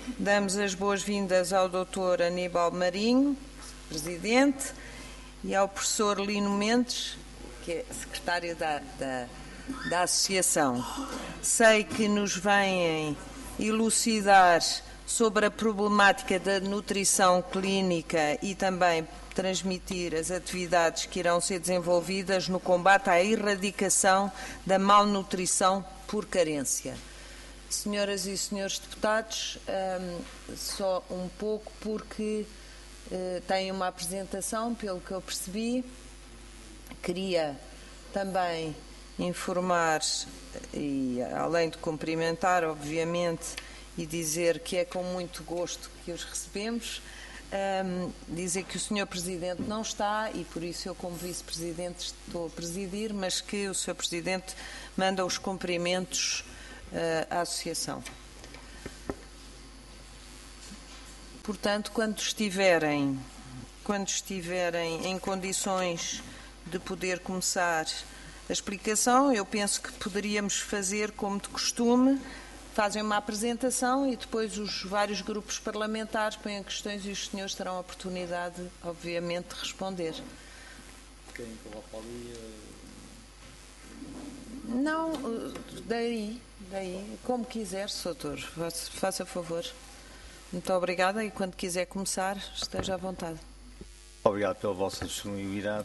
Damos as boas-vindas ao Dr. Aníbal Marinho, Presidente, e ao Professor Lino Mendes, que é Secretário da Associação. Sei que nos vêm elucidar sobre a problemática da nutrição clínica e também transmitir as atividades que irão ser desenvolvidas no combate à erradicação da malnutrição por carência. Senhoras e senhores deputados, só um pouco porque têm uma apresentação, pelo que eu percebi. Queria também informar, e além de cumprimentar, obviamente, e dizer que é com muito gosto que os recebemos, dizer que o Sr. Presidente não está e por isso eu, como Vice-Presidente, estou a presidir, mas que o Sr. Presidente manda os cumprimentos à Associação. Portanto, quando estiverem em condições de poder começar a explicação, eu penso que poderíamos fazer como de costume, fazem uma apresentação e depois os vários grupos parlamentares põem questões e os senhores terão a oportunidade, obviamente, de responder. Querem que eu vá para ali? Não, daí, como quiser, Soutor, faça favor. Muito obrigada e quando quiser começar, esteja à vontade. Obrigado pela vossa disponibilidade.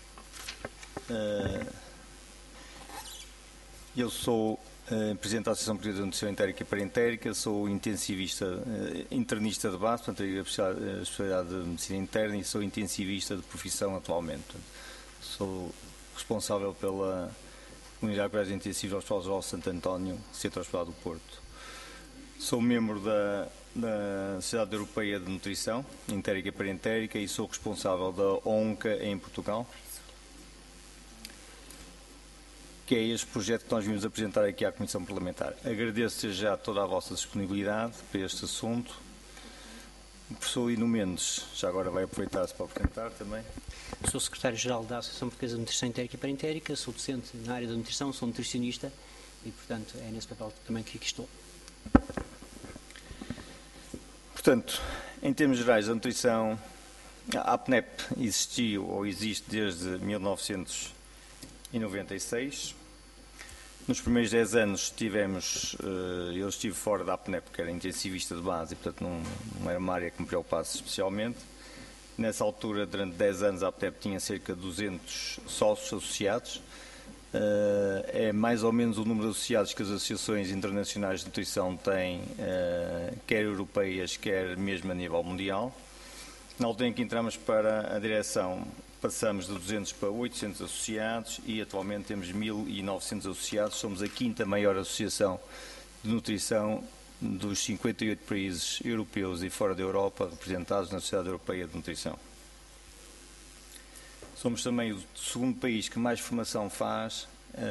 Eu sou Presidente da Associação Portuguesa de Nutrição Entérica e Parentérica, sou intensivista, internista de base, portanto, tenho a especialidade de Medicina Interna e sou intensivista de profissão atualmente. Sou responsável pela Unidade de Cuidados Intensivos do Hospital Geral de Santo António, Centro Hospitalar do Porto. Sou membro da Sociedade Europeia de Nutrição Entérica e Parentérica e sou responsável da ONCA em Portugal, que é este projeto que nós vimos apresentar aqui à Comissão Parlamentar. Agradeço já toda a vossa disponibilidade para este assunto. O professor Lino Mendes, já agora vai aproveitar-se para apresentar também. Sou secretário-geral da Associação Portuguesa de Nutrição Entérica e Parentérica, sou docente na área da nutrição, sou nutricionista e, portanto, é nesse papel também que aqui estou. Portanto, em termos gerais, a nutrição, a APNEP existiu ou existe desde 1996. Nos primeiros 10 anos eu estive fora da APNEP, porque era intensivista de base e, portanto, não era uma área que me preocupasse especialmente. Nessa altura, durante 10 anos, a APNEP tinha cerca de 200 sócios associados. É mais ou menos o número de associados que as associações internacionais de nutrição têm, quer europeias, quer mesmo a nível mundial. Na altura em que entramos para a direção, passamos de 200 para 800 associados e atualmente temos 1.900 associados. Somos a quinta maior associação de nutrição dos 58 países europeus e fora da Europa representados na Sociedade Europeia de Nutrição. Somos também o segundo país que mais formação faz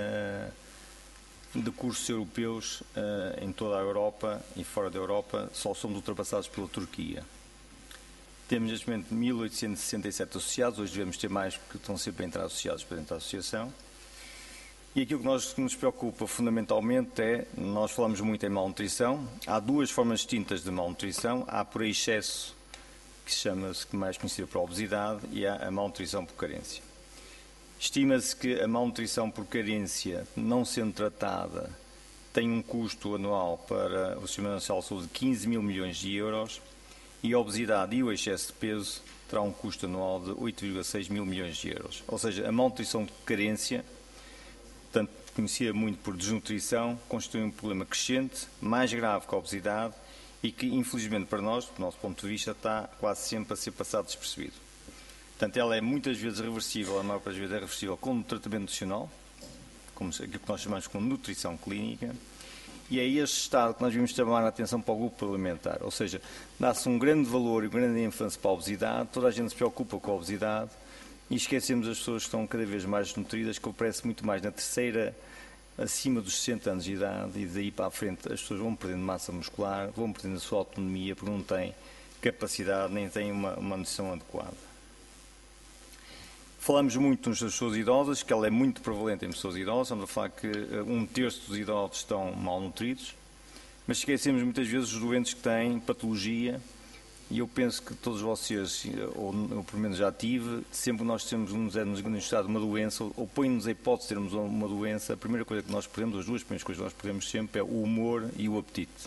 de cursos europeus em toda a Europa e fora da Europa. Só somos ultrapassados pela Turquia. Temos neste momento 1.867 associados, hoje devemos ter mais porque estão sempre a entrar associados para dentro da associação. E aquilo que nos preocupa fundamentalmente é, nós falamos muito em malnutrição, há duas formas distintas de malnutrição, há por excesso, que chama-se mais conhecida por obesidade, e há a malnutrição por carência. Estima-se que a malnutrição por carência, não sendo tratada, tem um custo anual para o Sistema Nacional de Saúde de 15 mil milhões de euros, e a obesidade e o excesso de peso terá um custo anual de 8,6 mil milhões de euros. Ou seja, a malnutrição por carência, portanto, conhecida muito por desnutrição, constitui um problema crescente, mais grave que a obesidade e que, infelizmente para nós, do nosso ponto de vista, está quase sempre a ser passado despercebido. Portanto, ela é muitas vezes reversível, a maior parte das vezes é reversível com tratamento nutricional, como aquilo que nós chamamos de nutrição clínica, e é este estado que nós devemos chamar a atenção para o grupo parlamentar, ou seja, dá-se um grande valor e uma grande ênfase para a obesidade, toda a gente se preocupa com a obesidade e esquecemos as pessoas que estão cada vez mais desnutridas, que aparece muito mais na terceira, acima dos 60 anos de idade, e daí para a frente as pessoas vão perdendo massa muscular, vão perdendo a sua autonomia porque não têm capacidade, nem têm uma nutrição adequada. Falamos muito nas pessoas idosas, que ela é muito prevalente em pessoas idosas. Estamos a falar que 1/3 dos idosos estão malnutridos. Mas esquecemos muitas vezes os doentes que têm patologia, e eu penso que todos vocês, ou pelo menos já tive, sempre que nós temos nos diagnosticado uma doença, ou põe-nos a hipótese de termos uma doença, a primeira coisa que nós perdemos, as duas primeiras coisas que nós perdemos sempre é o humor e o apetite.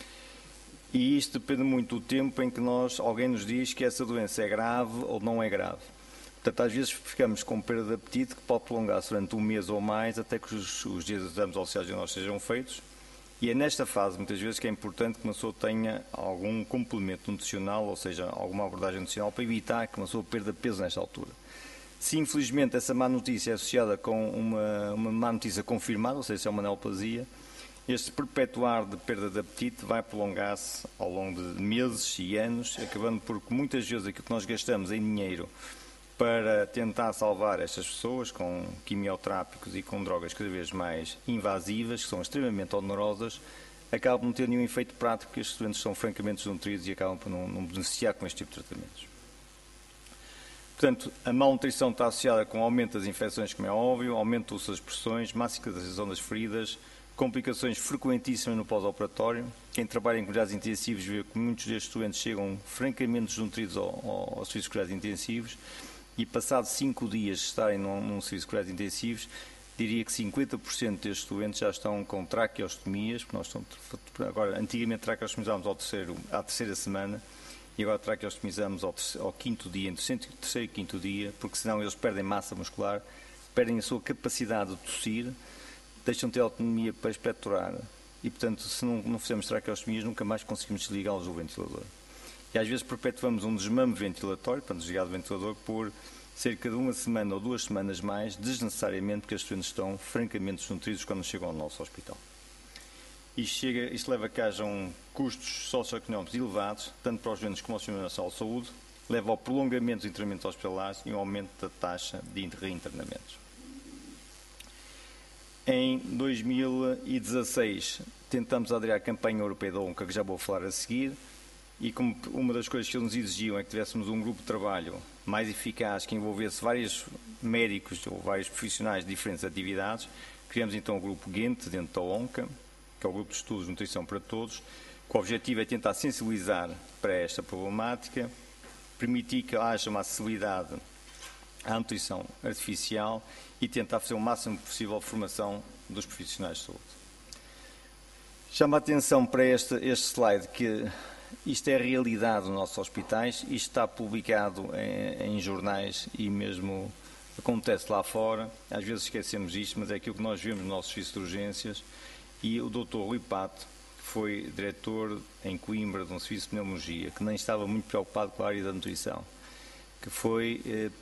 E isto depende muito do tempo em que alguém nos diz que essa doença é grave ou não é grave. Portanto, às vezes ficamos com perda de apetite que pode prolongar-se durante um mês ou mais, até que os dias de exames auxiliares de nós sejam feitos. E é nesta fase, muitas vezes, que é importante que uma pessoa tenha algum complemento nutricional, ou seja, alguma abordagem nutricional, para evitar que uma pessoa perda peso nesta altura. Se, infelizmente, essa má notícia é associada com uma má notícia confirmada, ou seja, se é uma neoplasia, este perpetuar de perda de apetite vai prolongar-se ao longo de meses e anos, acabando por muitas vezes aquilo que nós gastamos em dinheiro para tentar salvar estas pessoas com quimioterápicos e com drogas cada vez mais invasivas, que são extremamente onerosas, acabam por não ter nenhum efeito prático, porque estes doentes são francamente desnutridos e acabam por não beneficiar com este tipo de tratamentos. Portanto, a malnutrição está associada com aumento das infecções, como é óbvio, aumento das pressões, má cicatrização das feridas, complicações frequentíssimas no pós-operatório. Quem trabalha em cuidados intensivos vê que muitos destes doentes chegam francamente desnutridos aos serviços de cuidados intensivos, e passados 5 dias de estarem num serviço de cuidados intensivos, diria que 50% destes doentes já estão com traqueostomias, porque nós estamos, agora, antigamente traqueostomizávamos à terceira semana, e agora traqueostomizamos ao 5º dia, entre o terceiro e 5º dia, porque senão eles perdem massa muscular, perdem a sua capacidade de tossir, deixam de ter autonomia para expectorar, e portanto, se não fizermos traqueostomias, nunca mais conseguimos desligá-los do ventilador. E às vezes perpetuamos um desmame ventilatório, para desligar do ventilador, por cerca de 1 semana ou 2 semanas mais, desnecessariamente, porque os doentes estão francamente desnutridos quando chegam ao nosso hospital. Isto leva a que hajam custos socioeconómicos elevados, tanto para os doentes como ao Sistema Nacional de Saúde, leva ao prolongamento dos internamentos hospitalares e ao aumento da taxa de reinternamentos. Em 2016, tentamos aderir à campanha europeia da ONCA, que já vou falar a seguir, e como uma das coisas que eles nos exigiam é que tivéssemos um grupo de trabalho mais eficaz, que envolvesse vários médicos ou vários profissionais de diferentes atividades, criamos então o grupo GENT, dentro da ONCA, que é o Grupo de Estudos de Nutrição para Todos, que o objetivo é tentar sensibilizar para esta problemática, permitir que haja uma acessibilidade à nutrição artificial e tentar fazer o máximo possível a formação dos profissionais de saúde. Chama a atenção para este slide que isto é a realidade dos nossos hospitais, isto está publicado em jornais e mesmo acontece lá fora. Às vezes esquecemos isto, mas é aquilo que nós vemos no nosso serviço de urgências. E o Dr. Rui Pato, que foi diretor em Coimbra de um serviço de pneumologia, que nem estava muito preocupado com a área da nutrição, que foi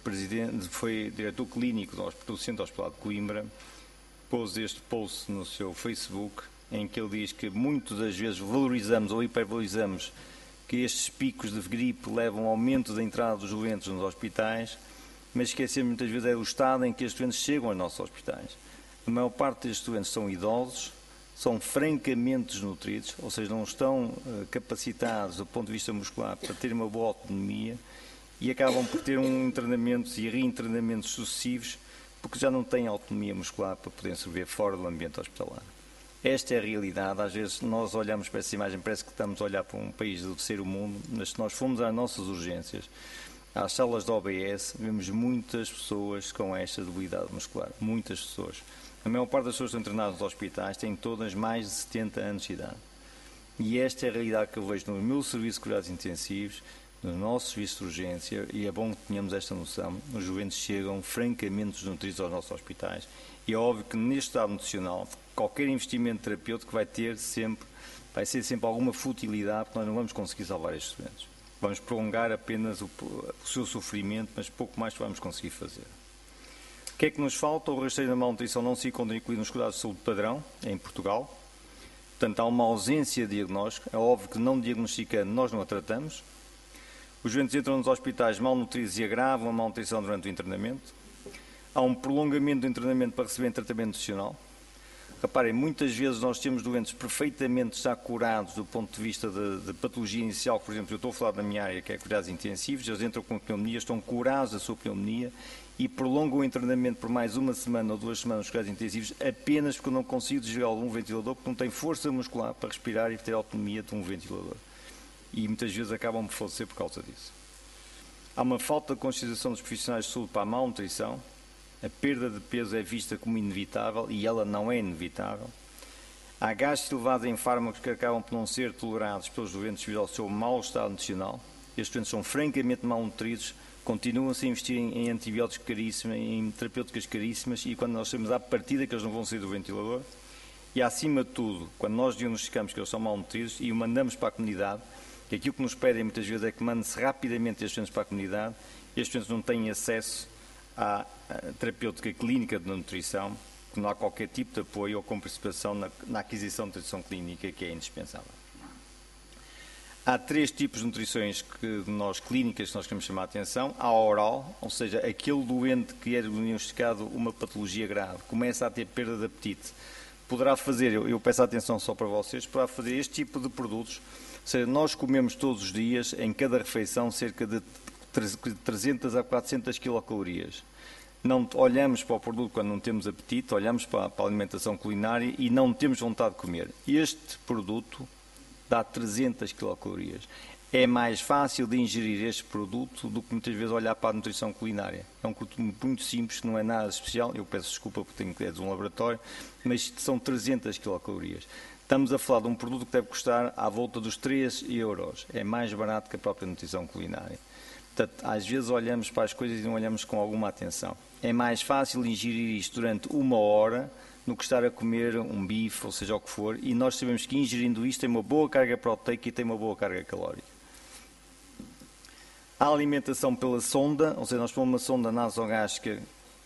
diretor clínico do Centro Hospitalar de Coimbra, pôs este post no seu Facebook, em que ele diz que muitas das vezes valorizamos ou hipervalorizamos que estes picos de gripe levam ao aumento da entrada dos doentes nos hospitais, mas esquecemos muitas vezes é o estado em que estes doentes chegam aos nossos hospitais. A maior parte destes doentes são idosos, são francamente desnutridos, ou seja, não estão capacitados do ponto de vista muscular para ter uma boa autonomia e acabam por ter internamentos e reinternamentos sucessivos porque já não têm autonomia muscular para poderem sobreviver fora do ambiente hospitalar. Esta é a realidade. Às vezes nós olhamos para essa imagem, parece que estamos a olhar para um país do terceiro mundo, mas se nós formos às nossas urgências, às salas da OBS, vemos muitas pessoas com esta debilidade muscular, muitas pessoas. A maior parte das pessoas que estão internadas nos hospitais têm todas mais de 70 anos de idade. E esta é a realidade que eu vejo no meu serviço de cuidados intensivos, no nosso serviço de urgência, e é bom que tenhamos esta noção. Os doentes chegam francamente desnutridos aos nossos hospitais. E é óbvio que neste estado nutricional, qualquer investimento terapêutico vai ser sempre alguma futilidade, porque nós não vamos conseguir salvar estes doentes. Vamos prolongar apenas o seu sofrimento, mas pouco mais vamos conseguir fazer. O que é que nos falta? O rastreio da malnutrição não se encontra incluído nos cuidados de saúde padrão, em Portugal. Portanto, há uma ausência de diagnóstico. É óbvio que não diagnosticando, nós não a tratamos. Os doentes entram nos hospitais malnutridos e agravam a malnutrição durante o internamento. Há um prolongamento do internamento para receber tratamento nutricional. Reparem, muitas vezes nós temos doentes perfeitamente já curados do ponto de vista de patologia inicial. Por exemplo, eu estou a falar da minha área, que é cuidados intensivos, eles entram com pneumonia, estão curados da sua pneumonia e prolongam o internamento por mais 1 semana ou 2 semanas nos cuidados intensivos apenas porque eu não consigo desligá-lo de um ventilador, porque não tem força muscular para respirar e ter autonomia de um ventilador. E muitas vezes acabam por falecer por causa disso. Há uma falta de consciencialização dos profissionais de saúde para a malnutrição. A perda de peso é vista como inevitável e ela não é inevitável. Há gastos elevados em fármacos que acabam por não ser tolerados pelos doentes devido ao seu mau estado nutricional. Estes doentes são francamente malnutridos, continuam-se a investir em antibióticos caríssimos, em terapêuticas caríssimas e quando nós sabemos à partida que eles não vão sair do ventilador. E acima de tudo, quando nós diagnosticamos que eles são malnutridos e o mandamos para a comunidade, que aquilo que nos pedem muitas vezes é que mande-se rapidamente estes doentes para a comunidade, estes doentes não têm acesso à terapêutica clínica de nutrição, que não há qualquer tipo de apoio ou com participação na aquisição de nutrição clínica, que é indispensável. Há 3 tipos de nutrições clínicas que nós queremos chamar a atenção. Há a oral, ou seja, aquele doente que é diagnosticado uma patologia grave, começa a ter perda de apetite, poderá fazer, eu peço atenção só para vocês, poderá fazer este tipo de produtos. Ou seja, nós comemos todos os dias, em cada refeição, cerca de 300 a 400 quilocalorias. Não olhamos para o produto quando não temos apetite, olhamos para a alimentação culinária e não temos vontade de comer. Este produto dá 300 quilocalorias. É mais fácil de ingerir este produto do que muitas vezes olhar para a nutrição culinária. É um produto muito simples, não é nada especial. Eu peço desculpa porque tenho que ir de um laboratório, mas são 300 quilocalorias. Estamos a falar de um produto que deve custar à volta dos 3 euros. É mais barato que a própria nutrição culinária. Portanto, às vezes olhamos para as coisas e não olhamos com alguma atenção. É mais fácil ingerir isto durante 1 hora do que estar a comer um bife, ou seja o que for, e nós sabemos que ingerindo isto tem uma boa carga proteica e tem uma boa carga calórica. A alimentação pela sonda, ou seja, nós pomos uma sonda nasogástrica,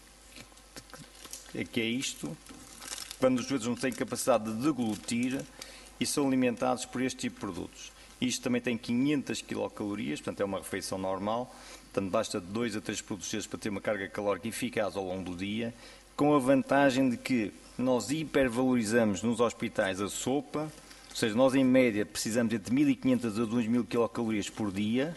que é isto, quando os doentes não têm capacidade de deglutir e são alimentados por este tipo de produtos. Isto também tem 500 quilocalorias, portanto é uma refeição normal, portanto basta de 2 a 3 produtos destes para ter uma carga calórica eficaz ao longo do dia, com a vantagem de que nós hipervalorizamos nos hospitais a sopa, ou seja, nós em média precisamos entre 1.500 a 2.000 quilocalorias por dia,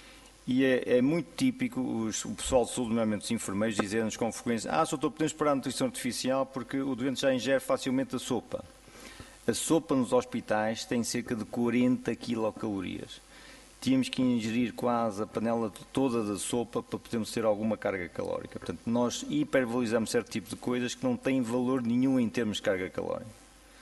e é muito típico o pessoal de saúde, normalmente os enfermeiros, dizerem-nos com frequência: doutor, podemos parar a nutrição artificial porque o doente já ingere facilmente a sopa. A sopa nos hospitais tem cerca de 40 quilocalorias. Tínhamos que ingerir quase a panela toda da sopa para podermos ter alguma carga calórica. Portanto, nós hipervalorizamos certo tipo de coisas que não têm valor nenhum em termos de carga calórica.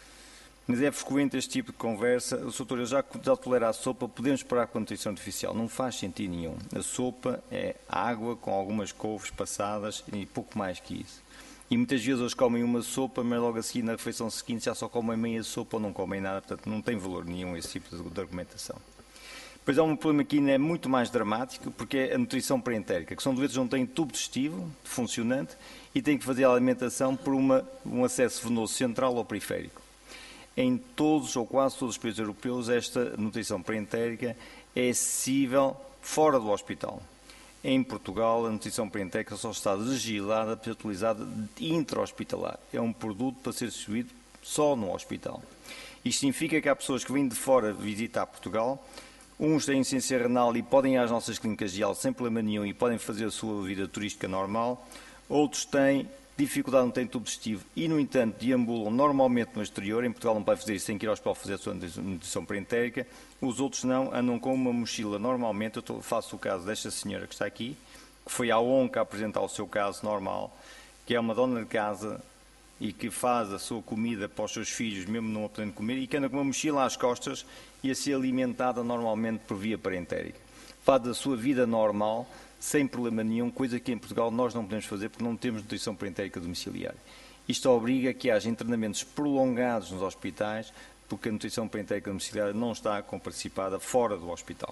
Mas é frequente este tipo de conversa: o doutor, eu já tolero a sopa, podemos parar com a nutrição artificial? Não faz sentido nenhum. A sopa é água com algumas couves passadas e pouco mais que isso. E muitas vezes eles comem uma sopa, mas logo a seguir, na refeição seguinte, já só comem meia sopa ou não comem nada. Portanto, não tem valor nenhum esse tipo de argumentação. Depois há um problema que ainda é muito mais dramático, porque é a nutrição pré-entérica, que são doentes que não têm tubo digestivo funcionante e têm que fazer a alimentação por um acesso venoso central ou periférico. Em todos ou quase todos os países europeus, esta nutrição pré-entérica é acessível fora do hospital. Em Portugal, a nutrição pré-entérica só está legislada para ser utilizada intra-hospitalar. É um produto para ser distribuído só no hospital. Isto significa que há pessoas que vêm de fora visitar Portugal, uns têm insuficiência renal e podem ir às nossas clínicas de alta sem problema nenhum e podem fazer a sua vida turística normal, outros têm dificuldade, não têm tubo digestivo e, no entanto, deambulam normalmente no exterior. Em Portugal não pode fazer isso sem ir ao hospital fazer a sua nutrição pré-entérica. Os outros não, andam com uma mochila normalmente. Eu faço o caso desta senhora que está aqui, que foi à ONCA apresentar o seu caso normal, que é uma dona de casa e que faz a sua comida para os seus filhos, mesmo não a podendo comer, e que anda com uma mochila às costas e a ser alimentada normalmente por via pré-entérica. Faz a sua vida normal, sem problema nenhum, coisa que em Portugal nós não podemos fazer porque não temos nutrição pré-entérica domiciliária. Isto obriga a que haja internamentos prolongados nos hospitais, porque a nutrição pré-entérica domiciliária não está participada fora do hospital.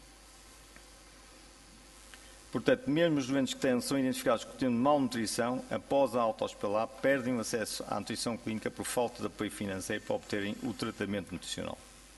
Portanto, mesmo os doentes que são identificados com tendo malnutrição, após a alta hospitalar, perdem o acesso à nutrição clínica por falta de apoio financeiro para obterem o tratamento nutricional.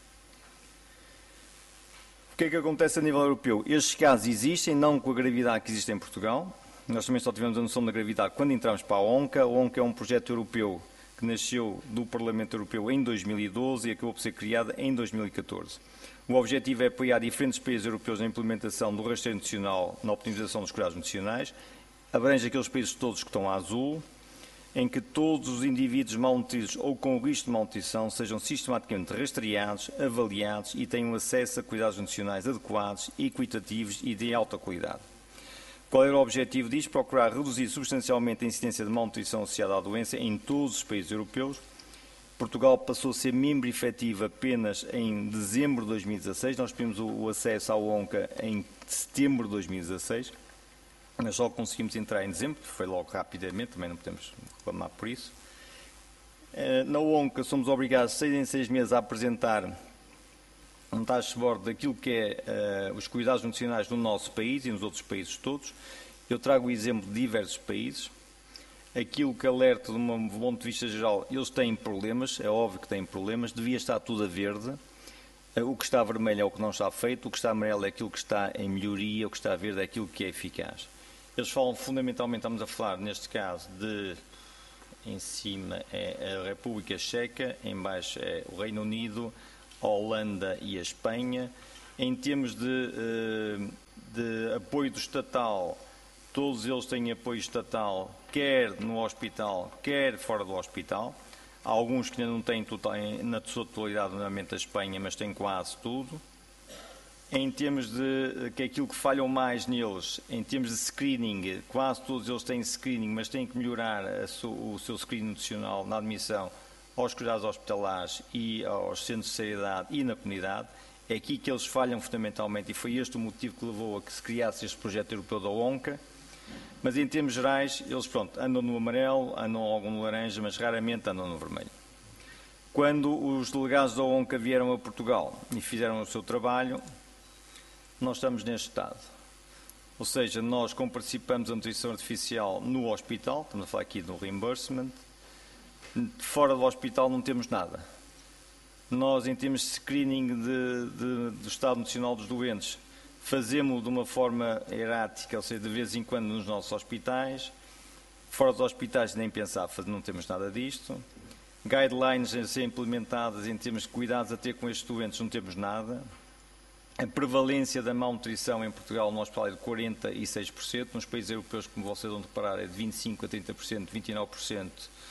O que é que acontece a nível europeu? Estes casos existem, não com a gravidade que existe em Portugal. Nós também só tivemos a noção da gravidade quando entramos para a ONCA. A ONCA é um projeto europeu que nasceu do Parlamento Europeu em 2012 e acabou por ser criada em 2014. O objetivo é apoiar diferentes países europeus na implementação do rastreio nutricional na optimização dos cuidados nutricionais. Abrange aqueles países todos que estão a azul, em que todos os indivíduos malnutridos ou com risco de malnutrição sejam sistematicamente rastreados, avaliados e tenham acesso a cuidados nutricionais adequados, equitativos e de alta qualidade. Qual era o objetivo disto? Procurar reduzir substancialmente a incidência de malnutrição associada à doença em todos os países europeus. Portugal passou a ser membro efetivo apenas em dezembro de 2016. Nós pedimos o acesso ao ONCA em setembro de 2016. Nós só conseguimos entrar em dezembro, foi logo rapidamente, também não podemos reclamar por isso. Na ONCA somos obrigados 6 em 6 meses a apresentar um dashboard daquilo que é os cuidados nutricionais no nosso país e nos outros países todos. Eu trago o exemplo de diversos países. Aquilo que alerta de um ponto de vista geral, eles têm problemas, é óbvio que têm problemas, devia estar tudo a verde. O que está vermelho é o que não está feito, o que está amarelo é aquilo que está em melhoria, o que está verde é aquilo que é eficaz. Eles falam fundamentalmente, estamos a falar neste caso de, em cima é a República Checa, em baixo é o Reino Unido, a Holanda e a Espanha. Em termos de apoio do estatal, todos eles têm apoio estatal, quer no hospital, quer fora do hospital. Há alguns que ainda não têm na sua totalidade, normalmente a Espanha, mas têm quase tudo. Em termos de que é aquilo que falham mais neles, em termos de screening, quase todos eles têm screening, mas têm que melhorar o seu screening nutricional na admissão aos cuidados hospitalares e aos centros de seriedade e na comunidade. É aqui que eles falham fundamentalmente e foi este o motivo que levou a que se criasse este projeto europeu da ONCA. Mas em termos gerais, eles andam no amarelo, andam algum no laranja, mas raramente andam no vermelho. Quando os delegados da ONCA vieram a Portugal e fizeram o seu trabalho, nós estamos neste estado. Ou seja, nós, como participamos da nutrição artificial no hospital, estamos a falar aqui do reimbursement, fora do hospital não temos nada. Nós, em termos de screening do estado nutricional dos doentes, fazemos-lo de uma forma errática, ou seja, de vez em quando nos nossos hospitais. Fora dos hospitais nem pensar, não temos nada disto. Guidelines a ser implementadas em termos de cuidados a ter com estes doentes, não temos nada. A prevalência da malnutrição em Portugal no hospital é de 46%, nos países europeus, como vocês vão reparar, é de 25% a 30%, 29%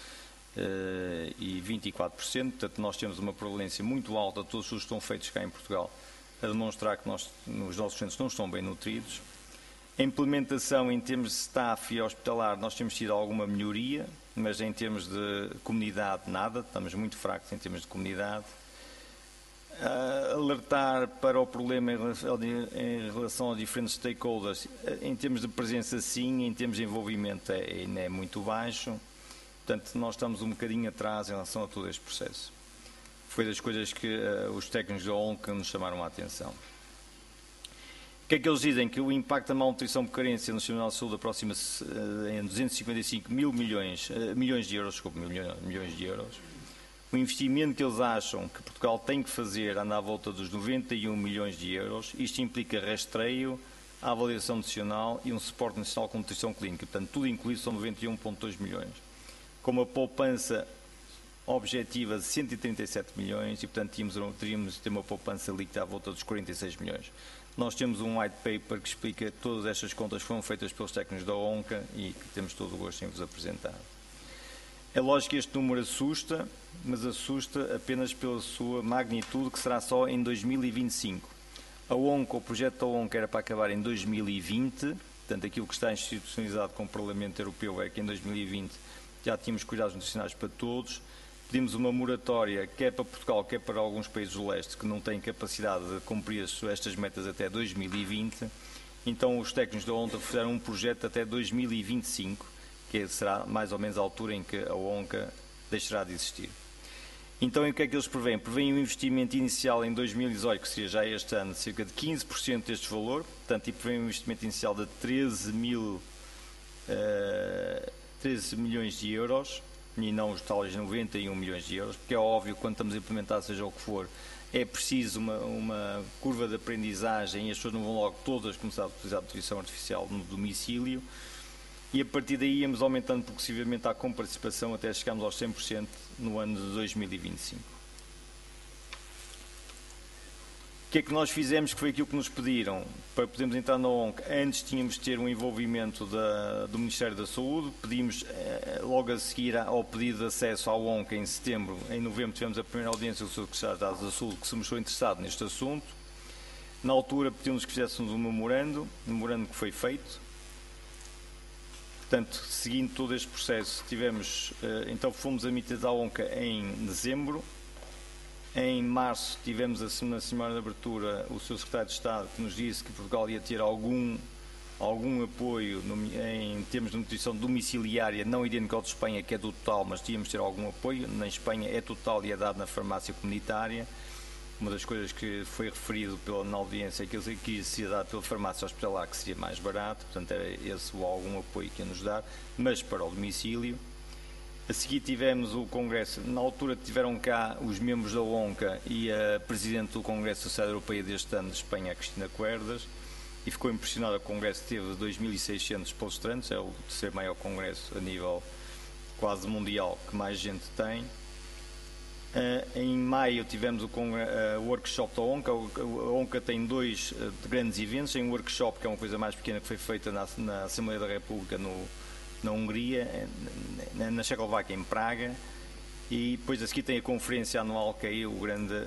e 24%. Portanto, nós temos uma prevalência muito alta de todos os que estão feitos cá em Portugal, a demonstrar que os nossos doentes não estão bem nutridos. A implementação em termos de staff e hospitalar, nós temos tido alguma melhoria, mas em termos de comunidade, nada. Estamos muito fracos em termos de comunidade. Alertar para o problema em relação a diferentes stakeholders, em termos de presença sim, em termos de envolvimento ainda é muito baixo. Portanto, nós estamos um bocadinho atrás em relação a todo este processo. Foi das coisas que os técnicos da ONCA nos chamaram a atenção. O que é que eles dizem? Que o impacto da malnutrição por carência no Sistema Nacional de Saúde aproxima-se em 255 milhões de euros. O investimento que eles acham que Portugal tem que fazer anda à volta dos 91 milhões de euros. Isto implica rastreio, a avaliação nutricional e um suporte nacional com nutrição clínica. Portanto, tudo incluído são 91,2 milhões. Com uma poupança objetiva de 137 milhões e, portanto, teríamos de ter uma poupança líquida à volta dos 46 milhões. Nós temos um white paper que explica que todas estas contas foram feitas pelos técnicos da ONCA e que temos todo o gosto em vos apresentar. É lógico que este número assusta, mas assusta apenas pela sua magnitude, que será só em 2025. A ONCA, o projeto da ONCA era para acabar em 2020, portanto, aquilo que está institucionalizado com o Parlamento Europeu é que em 2020 já tínhamos cuidados nutricionais para todos. Pedimos uma moratória, quer para Portugal, quer para alguns países do leste, que não têm capacidade de cumprir estas metas até 2020. Então, os técnicos da ONCA fizeram um projeto até 2025, que será mais ou menos a altura em que a ONCA deixará de existir. Então, o que é que eles prevêem? Prevêem um investimento inicial em 2018, que seria já este ano, de cerca de 15% deste valor, portanto, e prevêem um investimento inicial de 13 milhões de euros, e não os tais 91 milhões de euros, porque é óbvio que quando estamos a implementar, seja o que for, é preciso uma curva de aprendizagem e as pessoas não vão logo todas começar a utilizar a nutrição artificial no domicílio. e a partir daí íamos aumentando progressivamente a comparticipação até chegarmos aos 100% no ano de 2025. O que é que nós fizemos, que foi aquilo que nos pediram para podermos entrar na ONC? Antes tínhamos de ter um envolvimento do Ministério da Saúde, pedimos logo a seguir ao pedido de acesso ao ONC em setembro, em novembro tivemos a primeira audiência do Sr. Secretário da Saúde que se mostrou interessado neste assunto. Na altura pedimos que fizéssemos um memorando que foi feito. Portanto, seguindo todo este processo, então fomos admitidos à ONC em dezembro. Em março tivemos na semana de abertura o Sr. Secretário de Estado que nos disse que Portugal ia ter algum apoio em termos de nutrição domiciliária, não idêntico ao de Espanha, que é do total, mas tínhamos de ter algum apoio. Na Espanha é total e é dado na farmácia comunitária. Uma das coisas que foi referido na audiência é que ele quis ser dado pela farmácia hospitalar, que seria mais barato, portanto era esse algum apoio que ia nos dar, mas para o domicílio. A seguir tivemos o Congresso, na altura tiveram cá os membros da ONCA e a Presidente do Congresso da Sociedade Europeia deste ano de Espanha, a Cristina Cuerdas, e ficou impressionada. O Congresso teve 2.600 palestrantes, é o terceiro maior Congresso a nível quase mundial que mais gente tem. Em maio tivemos o workshop da ONCA. A ONCA tem dois grandes eventos. Tem um workshop, que é uma coisa mais pequena, que foi feita na Assembleia da República na Hungria, na Checoslováquia, em Praga, e depois a seguir tem a conferência anual, que é o grande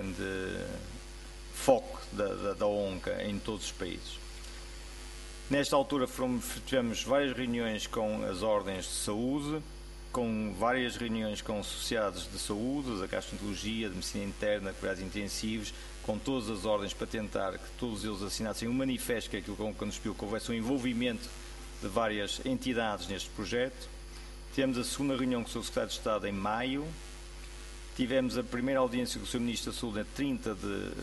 foco da ONCA em todos os países. Nesta altura tivemos várias reuniões com as ordens de saúde, com várias reuniões com associados de saúde, da gastroenterologia, de medicina interna, cuidados intensivos, com todas as ordens para tentar que todos eles assinassem um manifesto, que é aquilo que nos pediu, que houvesse um envolvimento de várias entidades neste projeto. Tivemos a segunda reunião com o Sr. Secretário de Estado em maio, tivemos a primeira audiência com o Sr. Ministro da Saúde a 30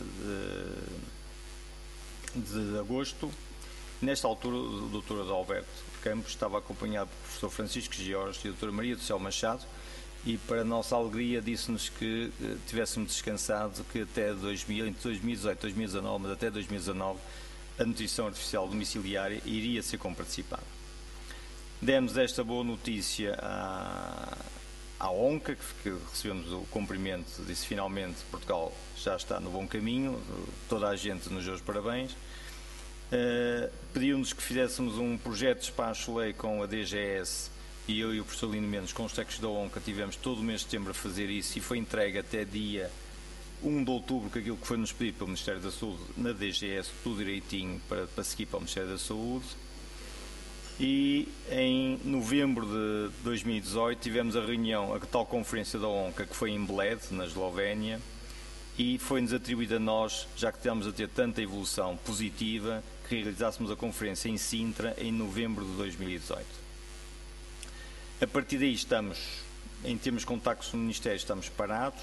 de agosto. Nesta altura o Dr. Adalberto Campos estava acompanhado pelo Professor Francisco Jorge e a Dra. Maria do Céu Machado, e para nossa alegria disse-nos que tivéssemos descansado, que até entre 2018 e 2019, mas até 2019, a nutrição artificial domiciliária iria ser comparticipada. Demos esta boa notícia à ONCA, que recebemos o cumprimento, disse finalmente Portugal já está no bom caminho, toda a gente nos deu os parabéns. Pediu-nos que fizéssemos um projeto de despacho-lei com a DGS, e eu e o professor Lino Mendes, com os técnicos da ONCA, tivemos todo o mês de setembro a fazer isso, e foi entregue até dia 1 de outubro, que aquilo que foi-nos pedido pelo Ministério da Saúde na DGS, tudo direitinho para seguir para o Ministério da Saúde. E em novembro de 2018 tivemos a reunião, a tal conferência da ONCA, que foi em Bled, na Eslovénia, e foi-nos atribuído a nós, já que estamos a ter tanta evolução positiva, que realizássemos a conferência em Sintra em novembro de 2018. A partir daí estamos, em termos de contactos no Ministério, estamos parados.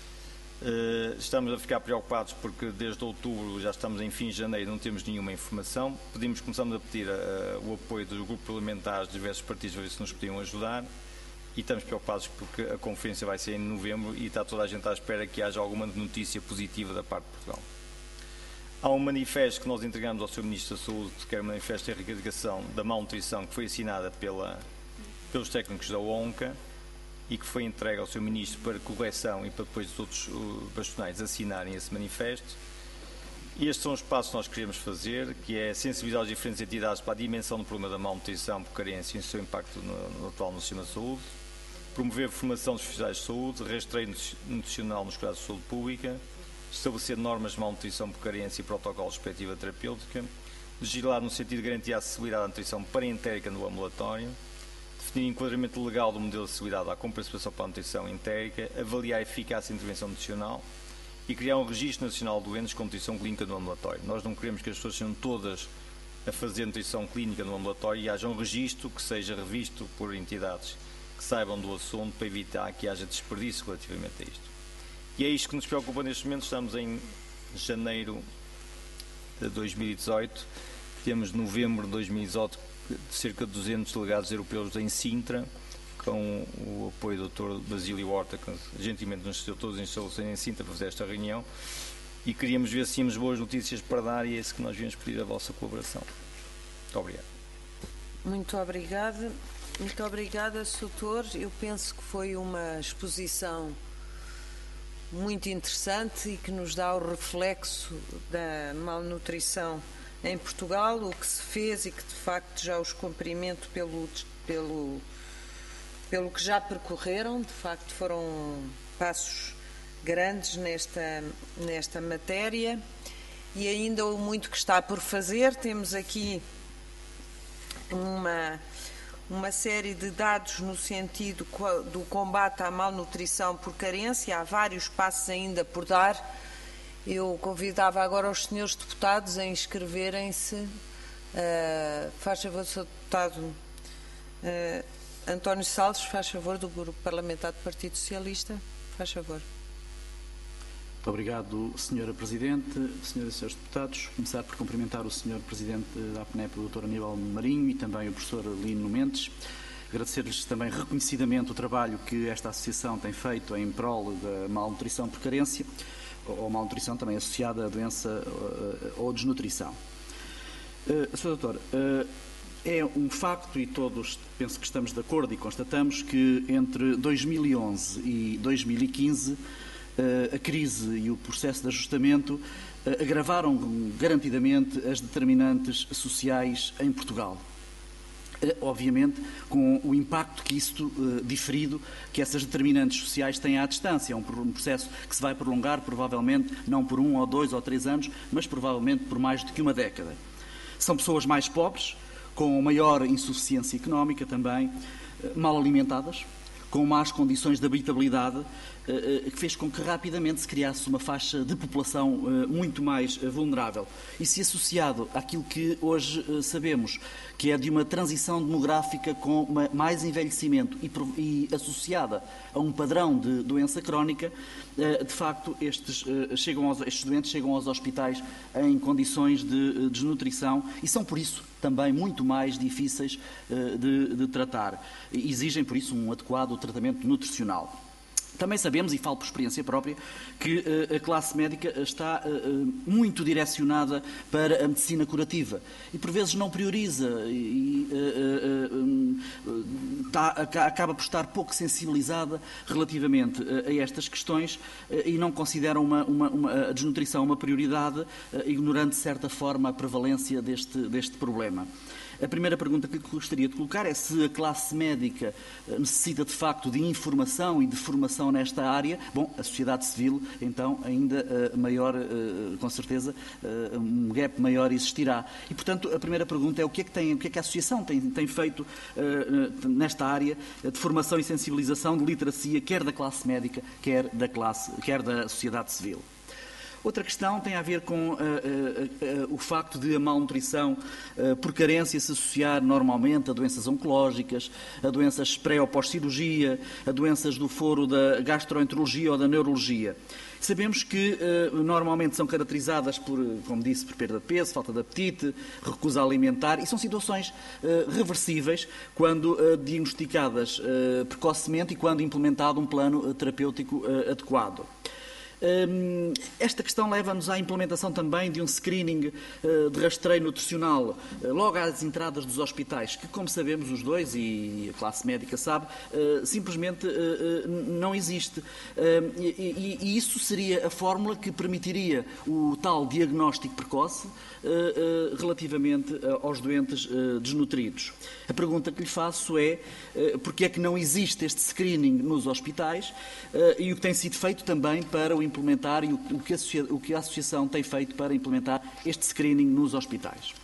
Estamos a ficar preocupados porque desde outubro, já estamos em fim de janeiro, não temos nenhuma informação. Começamos a pedir o apoio dos grupos parlamentares de diversos partidos para ver se nos podiam ajudar, e estamos preocupados porque a conferência vai ser em novembro e está toda a gente à espera que haja alguma notícia positiva da parte de Portugal. Há um manifesto que nós entregamos ao Sr. Ministro da Saúde, que é o manifesto de erradicação da malnutrição, que foi assinada pelos técnicos da ONCA e que foi entregue ao Sr. Ministro para correção e para depois os outros bastonais assinarem esse manifesto. E estes são os passos que nós queremos fazer, que é sensibilizar as diferentes entidades para a dimensão do problema da malnutrição por carência e o seu impacto no sistema de saúde, promover a formação dos profissionais de saúde, rastreio nutricional nos cuidados de saúde pública, estabelecer normas de malnutrição por carência e protocolos de perspectiva terapêutica, legislar no sentido de garantir a acessibilidade à nutrição parentérica no ambulatório, definir enquadramento legal do modelo de acessibilidade à compensação para a nutrição entérica, avaliar a eficácia da intervenção nutricional e criar um registro nacional de doentes com nutrição clínica no ambulatório. Nós não queremos que as pessoas sejam todas a fazer nutrição clínica no ambulatório e haja um registro que seja revisto por entidades que saibam do assunto para evitar que haja desperdício relativamente a isto. E é isto que nos preocupa neste momento. Estamos em janeiro de 2018, temos novembro de 2018 cerca de 200 delegados europeus em Sintra, com o apoio do Dr. Basílio Horta, que gentilmente nos cedeu todas as instalações em Sintra para fazer esta reunião, e queríamos ver se tínhamos boas notícias para dar, e é isso que nós viemos pedir a vossa colaboração. Muito obrigado. Muito obrigada. Muito obrigada, Sr. Doutor. Eu penso que foi uma exposição muito interessante e que nos dá o reflexo da malnutrição em Portugal, o que se fez e que de facto já os cumprimento pelo que já percorreram. De facto foram passos grandes nesta matéria e ainda o muito que está por fazer. Temos aqui uma série de dados no sentido do combate à malnutrição por carência. Há vários passos ainda por dar. Eu convidava agora os senhores deputados a inscreverem-se. Faz favor, Sr. Deputado António Salles, faz favor, do Grupo Parlamentar do Partido Socialista. Faz favor. Muito obrigado, Sra. Presidente, Senhoras e Senhores Deputados. Começar por cumprimentar o Sr. Presidente da APNEP, o Dr. Aníbal Marinho, e também o Professor Lino Mendes. Agradecer-lhes também reconhecidamente o trabalho que esta Associação tem feito em prol da malnutrição por carência, ou malnutrição também associada à doença ou desnutrição. Sr. Doutor, é um facto, e todos penso que estamos de acordo e constatamos, que entre 2011 e 2015 a crise e o processo de ajustamento agravaram garantidamente as determinantes sociais em Portugal. Obviamente, com o impacto que isto diferido, que essas determinantes sociais têm à distância. É um processo que se vai prolongar, provavelmente, não por 1 ou 2 ou 3 anos, mas provavelmente por mais do que uma década. São pessoas mais pobres, com maior insuficiência económica também, mal alimentadas, com más condições de habitabilidade, que fez com que rapidamente se criasse uma faixa de população muito mais vulnerável. E se associado àquilo que hoje sabemos, que é de uma transição demográfica com mais envelhecimento e associada a um padrão de doença crónica, de facto estes doentes chegam aos hospitais em condições de desnutrição e são por isso também muito mais difíceis de tratar. Exigem por isso um adequado tratamento nutricional. Também sabemos, e falo por experiência própria, que a classe médica está muito direcionada para a medicina curativa e por vezes não prioriza e acaba por estar pouco sensibilizada relativamente a estas questões e não considera a desnutrição uma prioridade, ignorando de certa forma a prevalência deste problema. A primeira pergunta que gostaria de colocar é se a classe médica necessita de facto de informação e de formação nesta área. Bom, a sociedade civil, então, ainda maior, com certeza, um gap maior existirá. E, portanto, a primeira pergunta é o que é que a Associação tem feito nesta área de formação e sensibilização, de literacia, quer da classe médica, quer da sociedade civil. Outra questão tem a ver com o facto de a malnutrição por carência se associar normalmente a doenças oncológicas, a doenças pré ou pós-cirurgia, a doenças do foro da gastroenterologia ou da neurologia. Sabemos que normalmente são caracterizadas por, como disse, por perda de peso, falta de apetite, recusa alimentar e são situações reversíveis quando diagnosticadas precocemente e quando implementado um plano terapêutico adequado. Esta questão leva-nos à implementação também de um screening de rastreio nutricional logo às entradas dos hospitais, que, como sabemos os dois e a classe médica sabe, simplesmente não existe. E isso seria a fórmula que permitiria o tal diagnóstico precoce relativamente aos doentes desnutridos. A pergunta que lhe faço é porque é que não existe este screening nos hospitais e o que tem sido feito também para o implementar e o que a Associação tem feito para implementar este screening nos hospitais.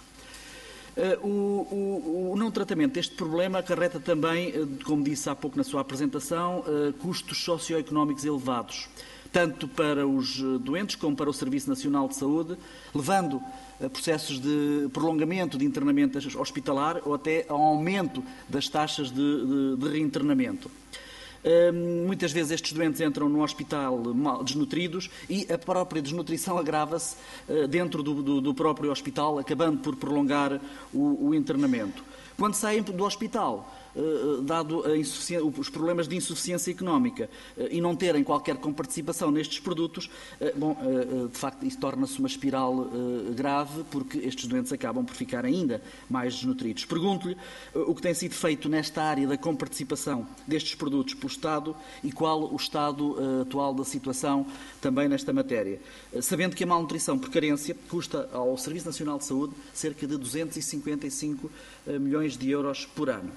O não tratamento deste problema acarreta também, como disse há pouco na sua apresentação, custos socioeconómicos elevados, tanto para os doentes como para o Serviço Nacional de Saúde, levando a processos de prolongamento de internamento hospitalar ou até ao aumento das taxas de reinternamento. Muitas vezes estes doentes entram no hospital mal desnutridos e a própria desnutrição agrava-se dentro do próprio hospital, acabando por prolongar o internamento. Quando saem do hospital, dado os problemas de insuficiência económica e não terem qualquer comparticipação nestes produtos, de facto isso torna-se uma espiral grave, porque estes doentes acabam por ficar ainda mais desnutridos. Pergunto-lhe o que tem sido feito nesta área da comparticipação destes produtos pelo Estado e qual o estado atual da situação também nesta matéria, sabendo que a malnutrição por carência custa ao Serviço Nacional de Saúde cerca de 255 milhões de euros por ano.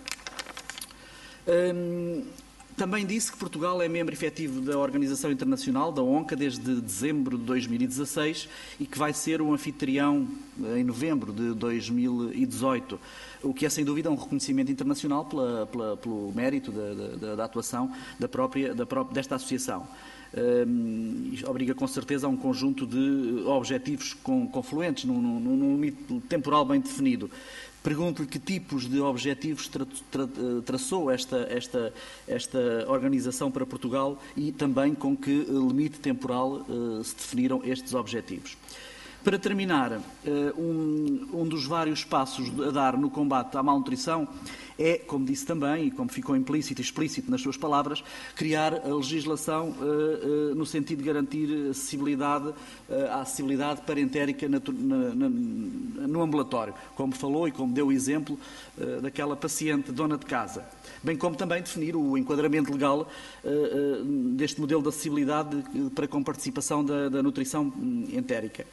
Também disse que Portugal é membro efetivo da Organização Internacional, da ONCA, desde dezembro de 2016 e que vai ser um anfitrião em novembro de 2018, o que é sem dúvida um reconhecimento internacional pelo mérito da atuação desta associação. Obriga com certeza a um conjunto de objetivos confluentes, num limite temporal bem definido. Pergunto-lhe que tipos de objetivos traçou esta organização para Portugal e também com que limite temporal se definiram estes objetivos. Para terminar, um dos vários passos a dar no combate à malnutrição é, como disse também, e como ficou implícito e explícito nas suas palavras, criar a legislação no sentido de garantir a acessibilidade parentérica no ambulatório, como falou e como deu o exemplo daquela paciente dona de casa, bem como também definir o enquadramento legal deste modelo de acessibilidade para com participação da nutrição entérica.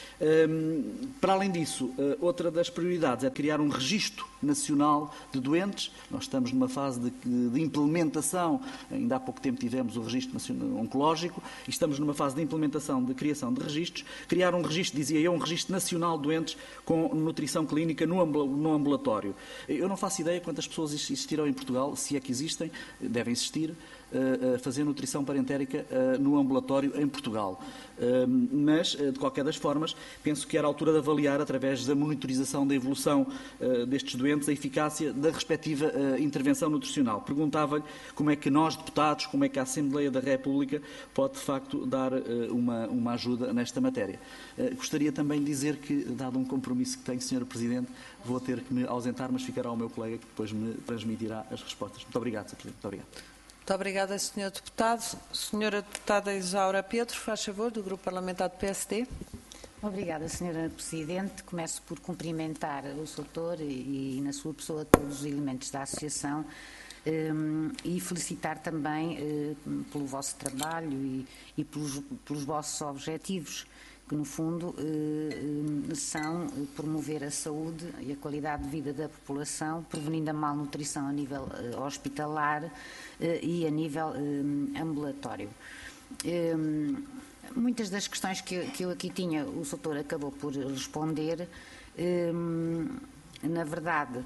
Para além disso, outra das prioridades é criar um registro nacional de doentes. Nós estamos numa fase de implementação, ainda há pouco tempo tivemos o registro nacional oncológico, e estamos numa fase de implementação, de criação de registros. Criar um registro, dizia eu, um registro nacional de doentes com nutrição clínica no ambulatório. Eu não faço ideia quantas pessoas existirão em Portugal, se é que existem, devem existir, a fazer nutrição parentérica no ambulatório em Portugal. Mas, de qualquer das formas, penso que era a altura de avaliar, através da monitorização da evolução destes doentes, a eficácia da respectiva intervenção nutricional. Perguntava-lhe como é que nós, deputados, como é que a Assembleia da República pode, de facto, dar uma ajuda nesta matéria. Gostaria também de dizer que, dado um compromisso que tenho, Sr. Presidente, vou ter que me ausentar, mas ficará o meu colega que depois me transmitirá as respostas. Muito obrigado, Sr. Presidente. Muito obrigado. Muito obrigada, Sr. Deputado. Senhora Deputada Isaura Pedro, faz favor, do Grupo Parlamentar do PSD. Obrigada, Sra. Presidente. Começo por cumprimentar o Sr. Doutor e, na sua pessoa, todos os elementos da Associação e felicitar também pelo vosso trabalho e pelos vossos objetivos, que, no fundo, são promover a saúde e a qualidade de vida da população, prevenindo a malnutrição a nível hospitalar e a nível ambulatório. Muitas das questões que eu aqui tinha, o Sr. acabou por responder. Na verdade,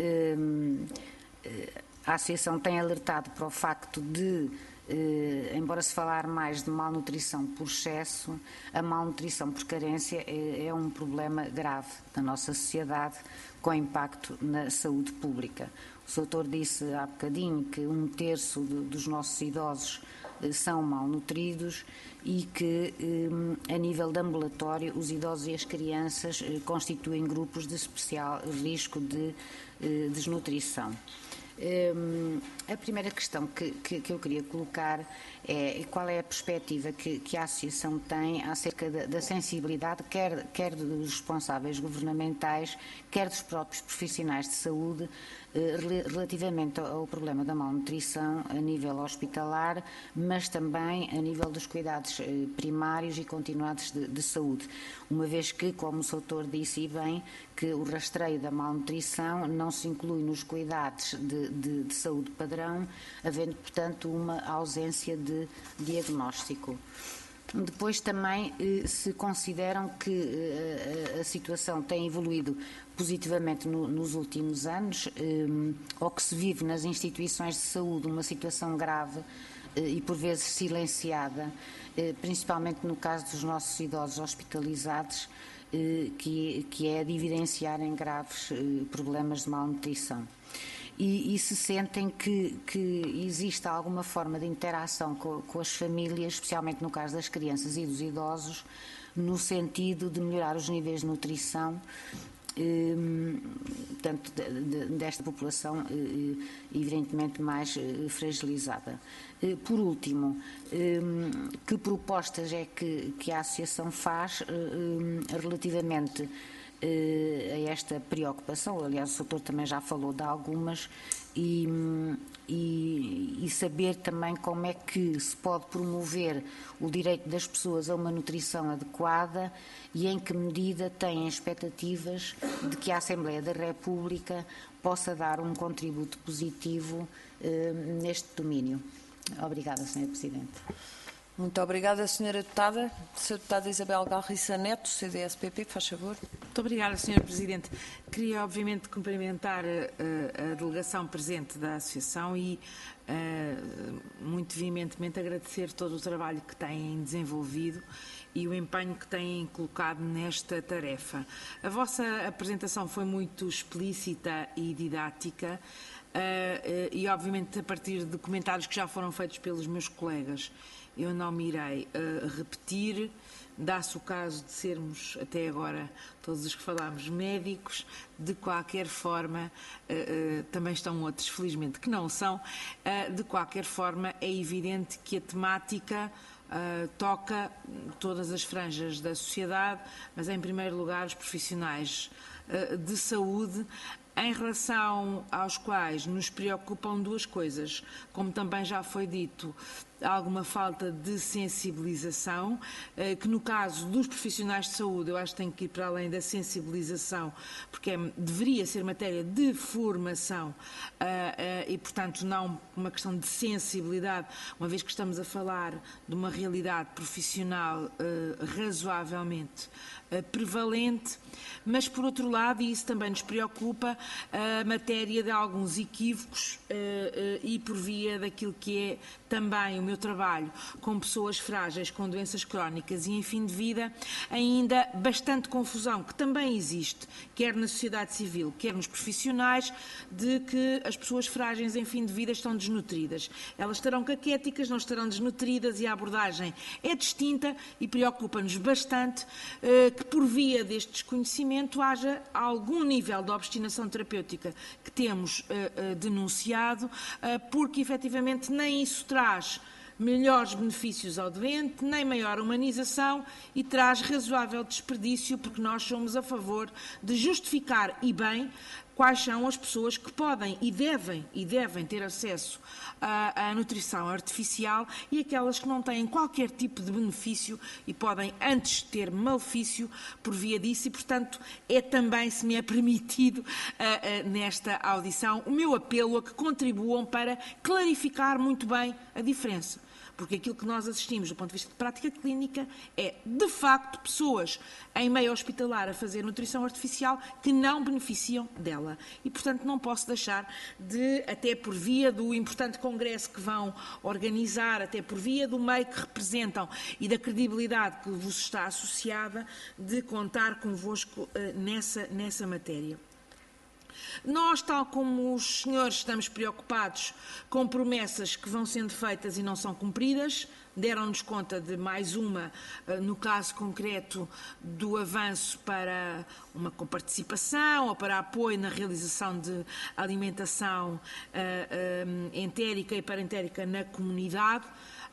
a Associação tem alertado para o facto de, embora se falar mais de malnutrição por excesso, a malnutrição por carência é um problema grave da nossa sociedade, com impacto na saúde pública. O Sr. disse há bocadinho que 1/3 dos nossos idosos são malnutridos e que, a nível de ambulatório, os idosos e as crianças constituem grupos de especial risco de desnutrição. A primeira questão que eu queria colocar é qual é a perspectiva que a Associação tem acerca da sensibilidade, quer dos responsáveis governamentais, quer dos próprios profissionais de saúde, relativamente ao problema da malnutrição a nível hospitalar, mas também a nível dos cuidados primários e continuados de saúde, uma vez que, como o Sr. disse e bem, que o rastreio da malnutrição não se inclui nos cuidados de saúde padrão, havendo, portanto, uma ausência de diagnóstico. Depois também se consideram que a situação tem evoluído positivamente nos últimos anos, ou que se vive nas instituições de saúde uma situação grave e por vezes silenciada, principalmente no caso dos nossos idosos hospitalizados, que é de evidenciarem graves problemas de malnutrição. E se sentem que existe alguma forma de interação com as famílias, especialmente no caso das crianças e dos idosos, no sentido de melhorar os níveis de nutrição portanto, desta população evidentemente mais fragilizada. Por último, que propostas é que a Associação faz relativamente a esta preocupação? Aliás, o doutor também já falou de algumas, e saber também como é que se pode promover o direito das pessoas a uma nutrição adequada e em que medida têm expectativas de que a Assembleia da República possa dar um contributo positivo neste domínio. Obrigada, Sra. Presidente. Muito obrigada, Sra. Deputada. Sra. Deputada Isabel Galriça Neto, CDS-PP, faz favor. Muito obrigada, Sra. Presidente. Queria, obviamente, cumprimentar a delegação presente da Associação e muito veementemente agradecer todo o trabalho que têm desenvolvido e o empenho que têm colocado nesta tarefa. A vossa apresentação foi muito explícita e didática e, obviamente, a partir de comentários que já foram feitos pelos meus colegas, eu não me irei repetir. Dá-se o caso de sermos, até agora, todos os que falámos, médicos. De qualquer forma, também estão outros, felizmente, que não são. De qualquer forma, é evidente que a temática toca todas as franjas da sociedade, mas, em primeiro lugar, os profissionais de saúde, em relação aos quais nos preocupam duas coisas. Como também já foi dito, alguma falta de sensibilização, que no caso dos profissionais de saúde eu acho que tem que ir para além da sensibilização, porque deveria ser matéria de formação e, portanto, não uma questão de sensibilidade, uma vez que estamos a falar de uma realidade profissional razoavelmente prevalente, mas, por outro lado, e isso também nos preocupa, a matéria de alguns equívocos e por via daquilo que é também o meu trabalho com pessoas frágeis, com doenças crónicas e em fim de vida, ainda bastante confusão, que também existe, quer na sociedade civil, quer nos profissionais, de que as pessoas frágeis em fim de vida estão desnutridas. Elas estarão caquéticas, não estarão desnutridas e a abordagem é distinta e preocupa-nos bastante que por via deste desconhecimento haja algum nível de obstinação terapêutica que temos denunciado, porque efetivamente nem isso traz melhores benefícios ao doente, nem maior humanização e traz razoável desperdício, porque nós somos a favor de justificar e bem quais são as pessoas que podem e devem ter acesso à nutrição artificial e aquelas que não têm qualquer tipo de benefício e podem antes ter malefício por via disso e, portanto, é também, se me é permitido, nesta audição, o meu apelo a que contribuam para clarificar muito bem a diferença. Porque aquilo que nós assistimos do ponto de vista de prática clínica é, de facto, pessoas em meio hospitalar a fazer nutrição artificial que não beneficiam dela. E, portanto, não posso deixar de, até por via do importante congresso que vão organizar, até por via do meio que representam e da credibilidade que vos está associada, de contar convosco nessa matéria. Nós, tal como os senhores, estamos preocupados com promessas que vão sendo feitas e não são cumpridas. Deram-nos conta de mais uma, no caso concreto, do avanço para uma coparticipação ou para apoio na realização de alimentação entérica e parentérica na comunidade.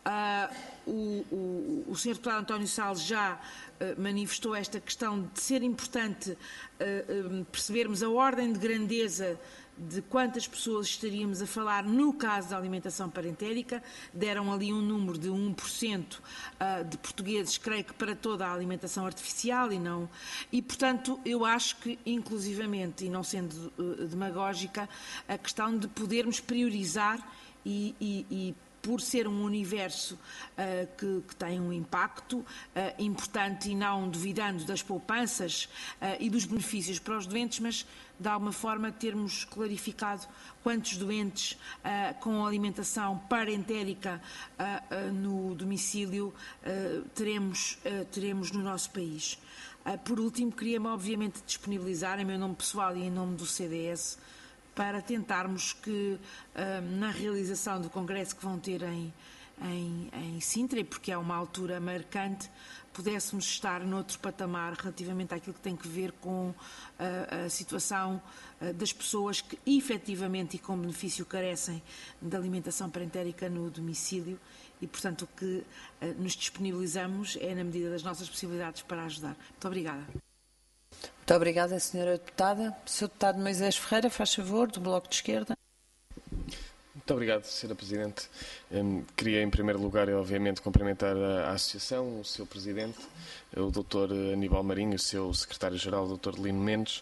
O Sr. Deputado António Salles já manifestou esta questão de ser importante percebermos a ordem de grandeza de quantas pessoas estaríamos a falar no caso da alimentação parentérica. Deram ali um número de 1% de portugueses, creio que para toda a alimentação artificial e, portanto, eu acho que, inclusivamente, e não sendo demagógica, a questão de podermos priorizar e por ser um universo que tem um impacto importante e não duvidando das poupanças e dos benefícios para os doentes, mas de alguma forma termos clarificado quantos doentes com alimentação parentérica no domicílio teremos no nosso país. Por último, queria-me obviamente disponibilizar em meu nome pessoal e em nome do CDS para tentarmos que, na realização do congresso que vão ter em Sintra, e porque é uma altura marcante, pudéssemos estar noutro patamar relativamente àquilo que tem que ver com a situação das pessoas que efetivamente e com benefício carecem de alimentação parentérica no domicílio, e portanto o que nos disponibilizamos é na medida das nossas possibilidades para ajudar. Muito obrigada. Muito obrigada, Sra. Deputada. Sr. Deputado Moisés Ferreira, faz favor, do Bloco de Esquerda. Muito obrigado, Sra. Presidente. Queria, em primeiro lugar, obviamente, cumprimentar a Associação, o seu Presidente, o Dr. Aníbal Marinho, o seu Secretário-Geral, o Dr. Lino Mendes.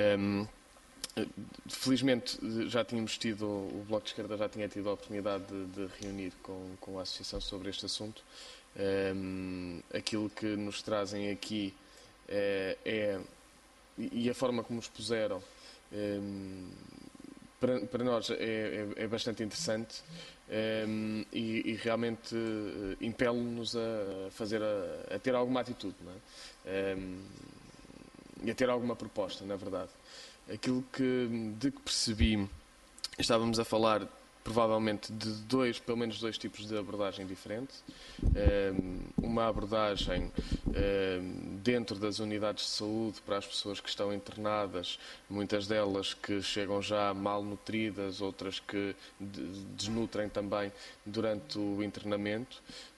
Felizmente, já tínhamos tido, o Bloco de Esquerda já tinha tido a oportunidade de reunir com a Associação sobre este assunto. Aquilo que nos trazem aqui e a forma como nos puseram, para nós é bastante interessante e realmente impele-nos a ter alguma atitude, não é? E a ter alguma proposta, na verdade. Aquilo de que percebi, estávamos a falar provavelmente de pelo menos dois tipos de abordagem diferente. Uma abordagem dentro das unidades de saúde para as pessoas que estão internadas, muitas delas que chegam já mal nutridas, outras que desnutrem também durante o internamento.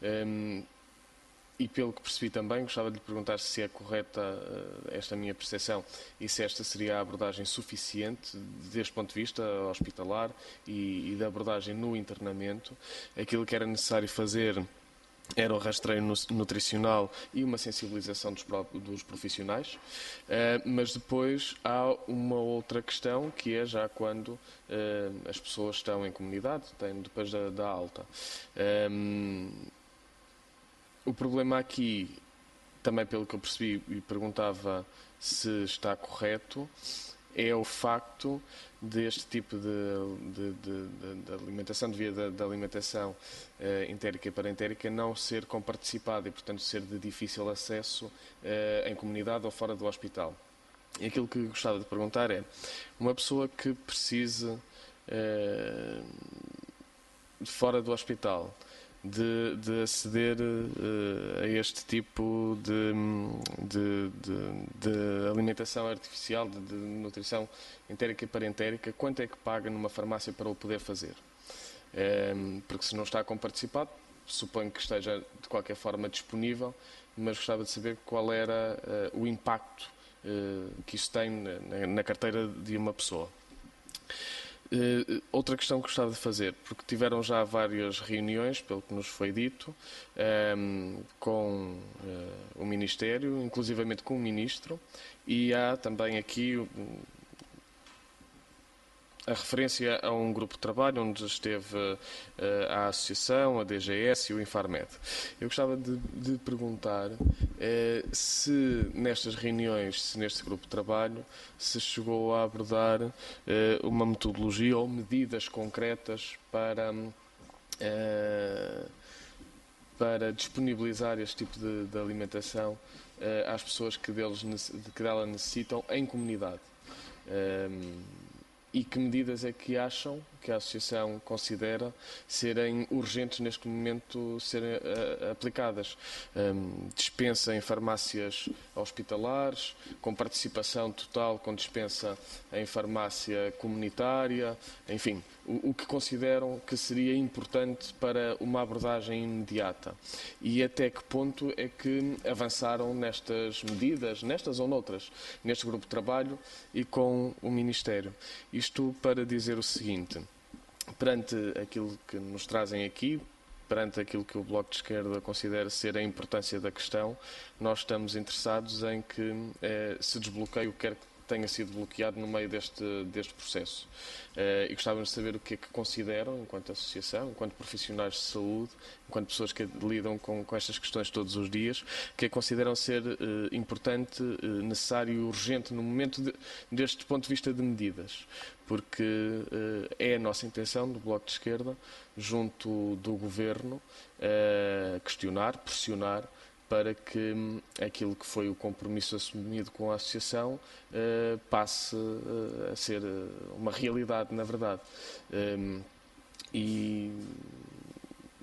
E pelo que percebi também, gostava de lhe perguntar se é correta esta minha percepção e se esta seria a abordagem suficiente deste ponto de vista hospitalar e da abordagem no internamento. Aquilo que era necessário fazer era o rastreio nutricional e uma sensibilização dos profissionais, mas depois há uma outra questão que é já quando as pessoas estão em comunidade, depois da alta. O problema aqui, também pelo que eu percebi e perguntava se está correto, é o facto deste tipo de alimentação, de via da alimentação entérica e parentérica, não ser comparticipada e, portanto, ser de difícil acesso em comunidade ou fora do hospital. E aquilo que gostava de perguntar é, uma pessoa que precise, fora do hospital, de aceder a este tipo de alimentação artificial, de nutrição entérica e parentérica, quanto é que paga numa farmácia para o poder fazer? Porque se não está comparticipado, suponho que esteja de qualquer forma disponível, mas gostava de saber qual era o impacto que isso tem na carteira de uma pessoa. Outra questão que gostava de fazer, porque tiveram já várias reuniões, pelo que nos foi dito, com o Ministério, inclusivamente com o Ministro, e há também aqui a referência a um grupo de trabalho onde esteve a Associação, a DGS e o Infarmed. Eu gostava de perguntar se nestas reuniões, se neste grupo de trabalho, se chegou a abordar uma metodologia ou medidas concretas para disponibilizar este tipo de alimentação às pessoas que dela necessitam em comunidade. E que medidas é que acham, que a Associação considera serem urgentes neste momento serem aplicadas? Dispensa em farmácias hospitalares, com participação total, com dispensa em farmácia comunitária, enfim, o que consideram que seria importante para uma abordagem imediata. E até que ponto é que avançaram nestas medidas, nestas ou noutras, neste grupo de trabalho e com o Ministério. Isto para dizer o seguinte, perante aquilo que nos trazem aqui, perante aquilo que o Bloco de Esquerda considera ser a importância da questão, nós estamos interessados em que se desbloqueie o que quer que tenha sido bloqueado no meio deste processo. E gostávamos de saber o que é que consideram, enquanto associação, enquanto profissionais de saúde, enquanto pessoas que lidam com estas questões todos os dias, o que é que consideram ser importante, necessário e urgente no momento deste ponto de vista de medidas. Porque é a nossa intenção, do Bloco de Esquerda, junto do Governo, questionar, pressionar, para que aquilo que foi o compromisso assumido com a Associação passe a ser uma realidade, na verdade. E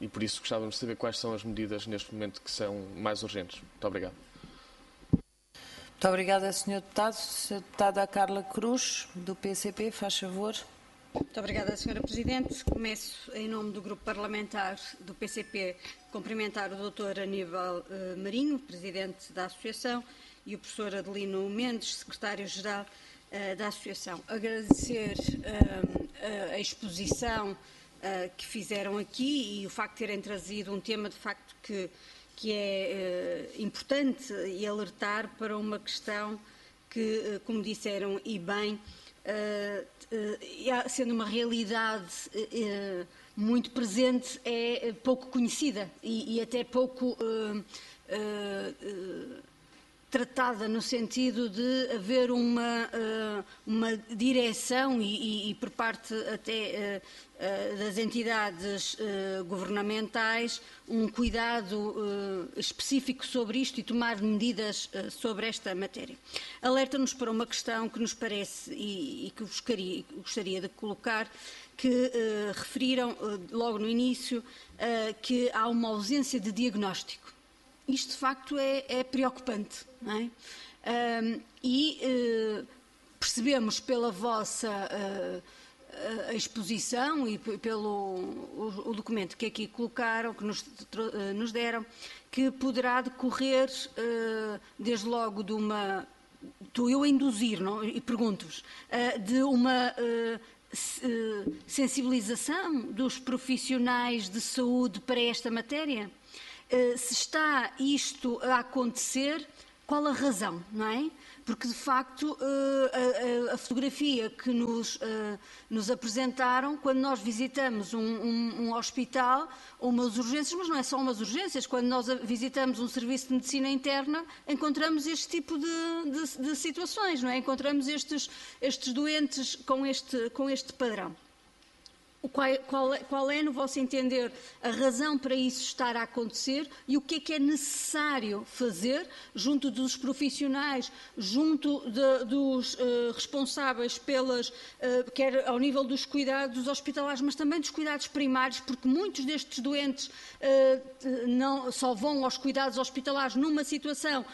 e por isso gostávamos de saber quais são as medidas neste momento que são mais urgentes. Muito obrigado. Muito obrigada, Sr. Deputado. Sra. Deputada Carla Cruz, do PCP, faz favor. Muito obrigada, Sra. Presidente. Começo, em nome do Grupo Parlamentar do PCP, cumprimentar o Dr. Aníbal Marinho, Presidente da Associação, e o Professor Adelino Mendes, Secretário-Geral da Associação. Agradecer a exposição que fizeram aqui e o facto de terem trazido um tema, de facto, que é importante, e alertar para uma questão que, como disseram e bem, sendo uma realidade muito presente, é pouco conhecida e até pouco tratada, no sentido de haver uma direção e por parte até das entidades governamentais, um cuidado específico sobre isto e tomar medidas sobre esta matéria. Alerta-nos para uma questão que nos parece e que gostaria de colocar, que referiram logo no início que há uma ausência de diagnóstico. Isto, de facto, é preocupante, não é? Percebemos pela vossa exposição e pelo o documento que aqui colocaram, que nos deram, que poderá decorrer, desde logo, de uma... Estou eu a induzir, não? E pergunto-vos, de uma sensibilização dos profissionais de saúde para esta matéria? Se está isto a acontecer, qual a razão, não é? Porque, de facto, a fotografia que nos apresentaram, quando nós visitamos um hospital ou umas urgências, mas não é só umas urgências, quando nós visitamos um serviço de medicina interna, encontramos este tipo de situações, não é? Encontramos estes doentes com este padrão. Qual é, no vosso entender, a razão para isso estar a acontecer e o que é necessário fazer junto dos profissionais, junto dos responsáveis quer ao nível dos cuidados hospitalares, mas também dos cuidados primários, porque muitos destes doentes só vão aos cuidados hospitalares numa situação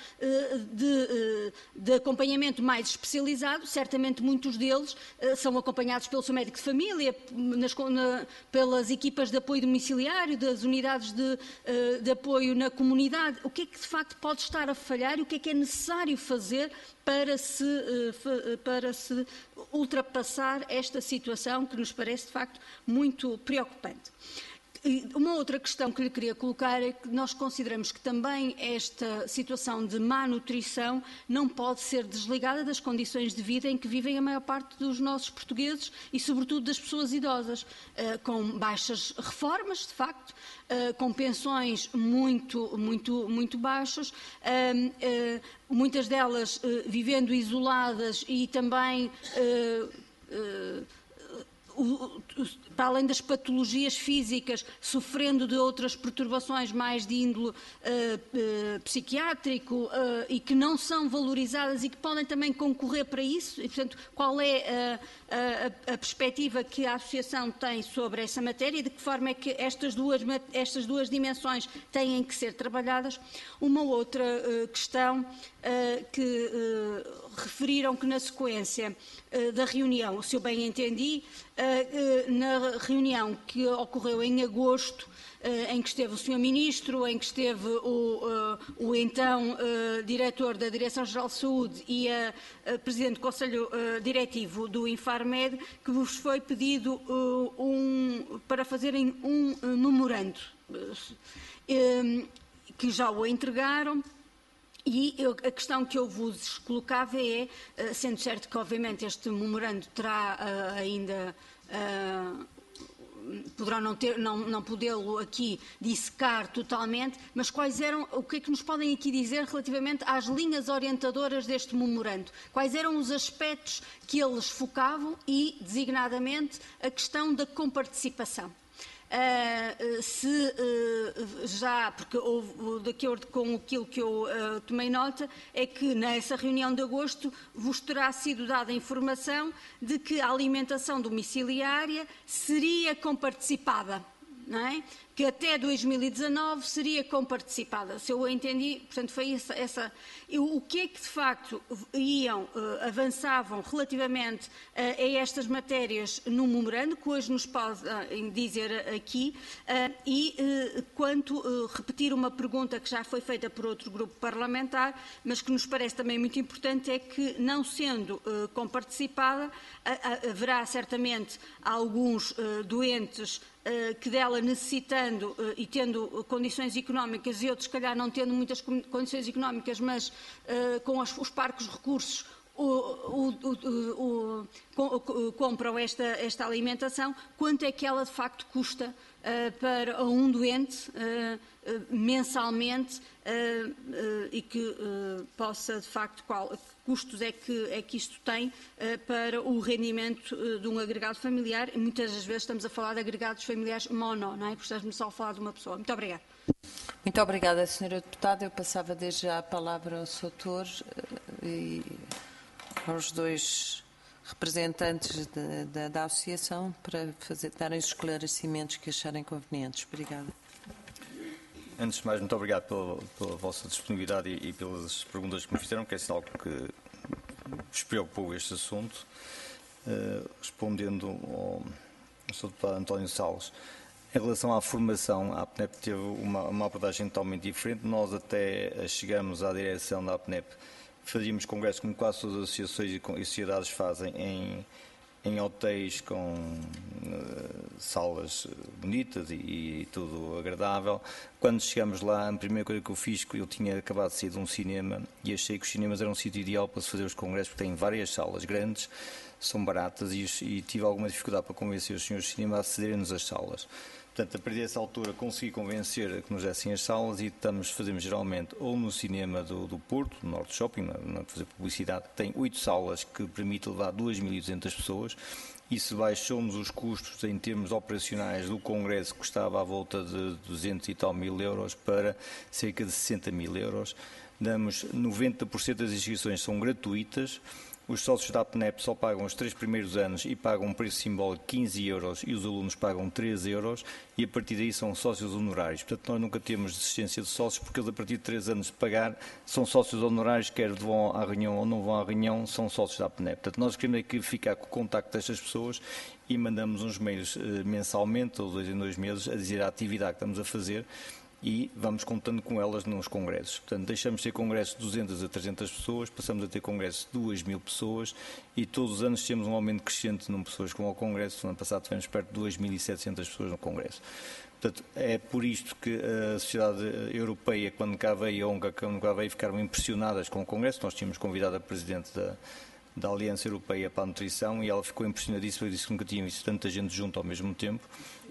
de acompanhamento mais especializado. Certamente muitos deles são acompanhados pelo seu médico de família, pelas equipas de apoio domiciliário, das unidades de apoio na comunidade. O que é que de facto pode estar a falhar e o que é necessário fazer para se ultrapassar esta situação que nos parece de facto muito preocupante? Uma outra questão que lhe queria colocar é que nós consideramos que também esta situação de má nutrição não pode ser desligada das condições de vida em que vivem a maior parte dos nossos portugueses e, sobretudo, das pessoas idosas, com baixas reformas, de facto, com pensões muito baixas, muitas delas vivendo isoladas e também para além das patologias físicas, sofrendo de outras perturbações mais de índole psiquiátrico e que não são valorizadas e que podem também concorrer para isso. E, portanto, qual é a perspectiva que a Associação tem sobre essa matéria e de que forma é que estas duas dimensões têm que ser trabalhadas? Uma outra questão que referiram que na sequência da reunião, se eu bem entendi, na reunião que ocorreu em agosto, em que esteve o Sr. Ministro, em que esteve o então Diretor da Direção-Geral de Saúde e a Presidente do Conselho Diretivo do Infarmed, que vos foi pedido para fazerem um memorando, que já o entregaram. E a questão que eu vos colocava é, sendo certo que obviamente este memorando terá ainda, poderá não podê-lo aqui dissecar totalmente, mas o que é que nos podem aqui dizer relativamente às linhas orientadoras deste memorando? Quais eram os aspectos que eles focavam e, designadamente, a questão da comparticipação? Porque de acordo com aquilo que eu tomei nota, é que nessa reunião de agosto vos terá sido dada a informação de que a alimentação domiciliária seria comparticipada. não é? Que até 2019 seria comparticipada. Se eu entendi, portanto, foi essa. O que é que, de facto, avançavam relativamente a estas matérias no memorando, que hoje nos podem dizer aqui, e repetir uma pergunta que já foi feita por outro grupo parlamentar, mas que nos parece também muito importante, é que, não sendo comparticipada, haverá certamente alguns doentes que dela necessitando e tendo condições económicas, e outros, se calhar, não tendo muitas condições económicas, mas com os parcos recursos compram esta alimentação. Quanto é que ela de facto custa para um doente mensalmente, e que possa de facto, custos é que isto tem para o rendimento de um agregado familiar? Muitas das vezes estamos a falar de agregados familiares mono, não é? Porque estamos só a falar de uma pessoa. Muito obrigada. Muito obrigada, Sra. Deputada. Eu passava desde já a palavra ao Sr. Doutor e aos dois representantes da associação para darem os esclarecimentos que acharem convenientes. Obrigada. Antes de mais, muito obrigado pela vossa disponibilidade e pelas perguntas que me fizeram, que é sinal que vos preocupou este assunto. Respondendo ao Sr. Deputado António Salles, em relação à formação, a APNEP teve uma abordagem totalmente diferente. Nós até chegamos à direção da APNEP, fazíamos congressos como quase todas as associações e sociedades fazem em hotéis com salas bonitas e tudo agradável. Quando chegamos lá, a primeira coisa que eu fiz, eu tinha acabado de sair de um cinema e achei que os cinemas eram um sítio ideal para se fazer os congressos, porque têm várias salas grandes, são baratas e tive alguma dificuldade para convencer os senhores de cinema a cederem-nos as salas. Portanto, a partir dessa altura consegui convencer que nos dessem as salas e fazemos geralmente ou no cinema do Porto, no Norte Shopping, não fazer publicidade, que tem 8 salas que permite levar 2.200 pessoas. Isso baixou-nos os custos em termos operacionais do Congresso, que custava à volta de 200 e tal mil euros para cerca de 60 mil euros. Damos 90% das inscrições são gratuitas. Os sócios da APNEP só pagam os 3 primeiros anos e pagam um preço simbólico de 15 euros e os alunos pagam 3 euros e a partir daí são sócios honorários. Portanto, nós nunca temos desistência de sócios porque eles a partir de 3 anos de pagar são sócios honorários, quer vão à reunião ou não vão à reunião, são sócios da APNEP. Portanto, nós queremos aqui ficar com o contacto destas pessoas e mandamos uns mails mensalmente ou 2 em 2 meses a dizer a atividade que estamos a fazer e vamos contando com elas nos congressos. Portanto, deixamos de ter congressos de 200 a 300 pessoas, passamos a ter congressos de 2.000 pessoas e todos os anos temos um aumento crescente de número de pessoas que vão ao congresso. No ano passado tivemos perto de 2.700 pessoas no congresso. Portanto, é por isto que a sociedade europeia, quando cá veio, a ONGA, quando cá veio, ficaram impressionadas com o congresso. Nós tínhamos convidado a Presidente da Aliança Europeia para a Nutrição e ela ficou impressionadíssima e disse que nunca tinha visto tanta gente junto ao mesmo tempo.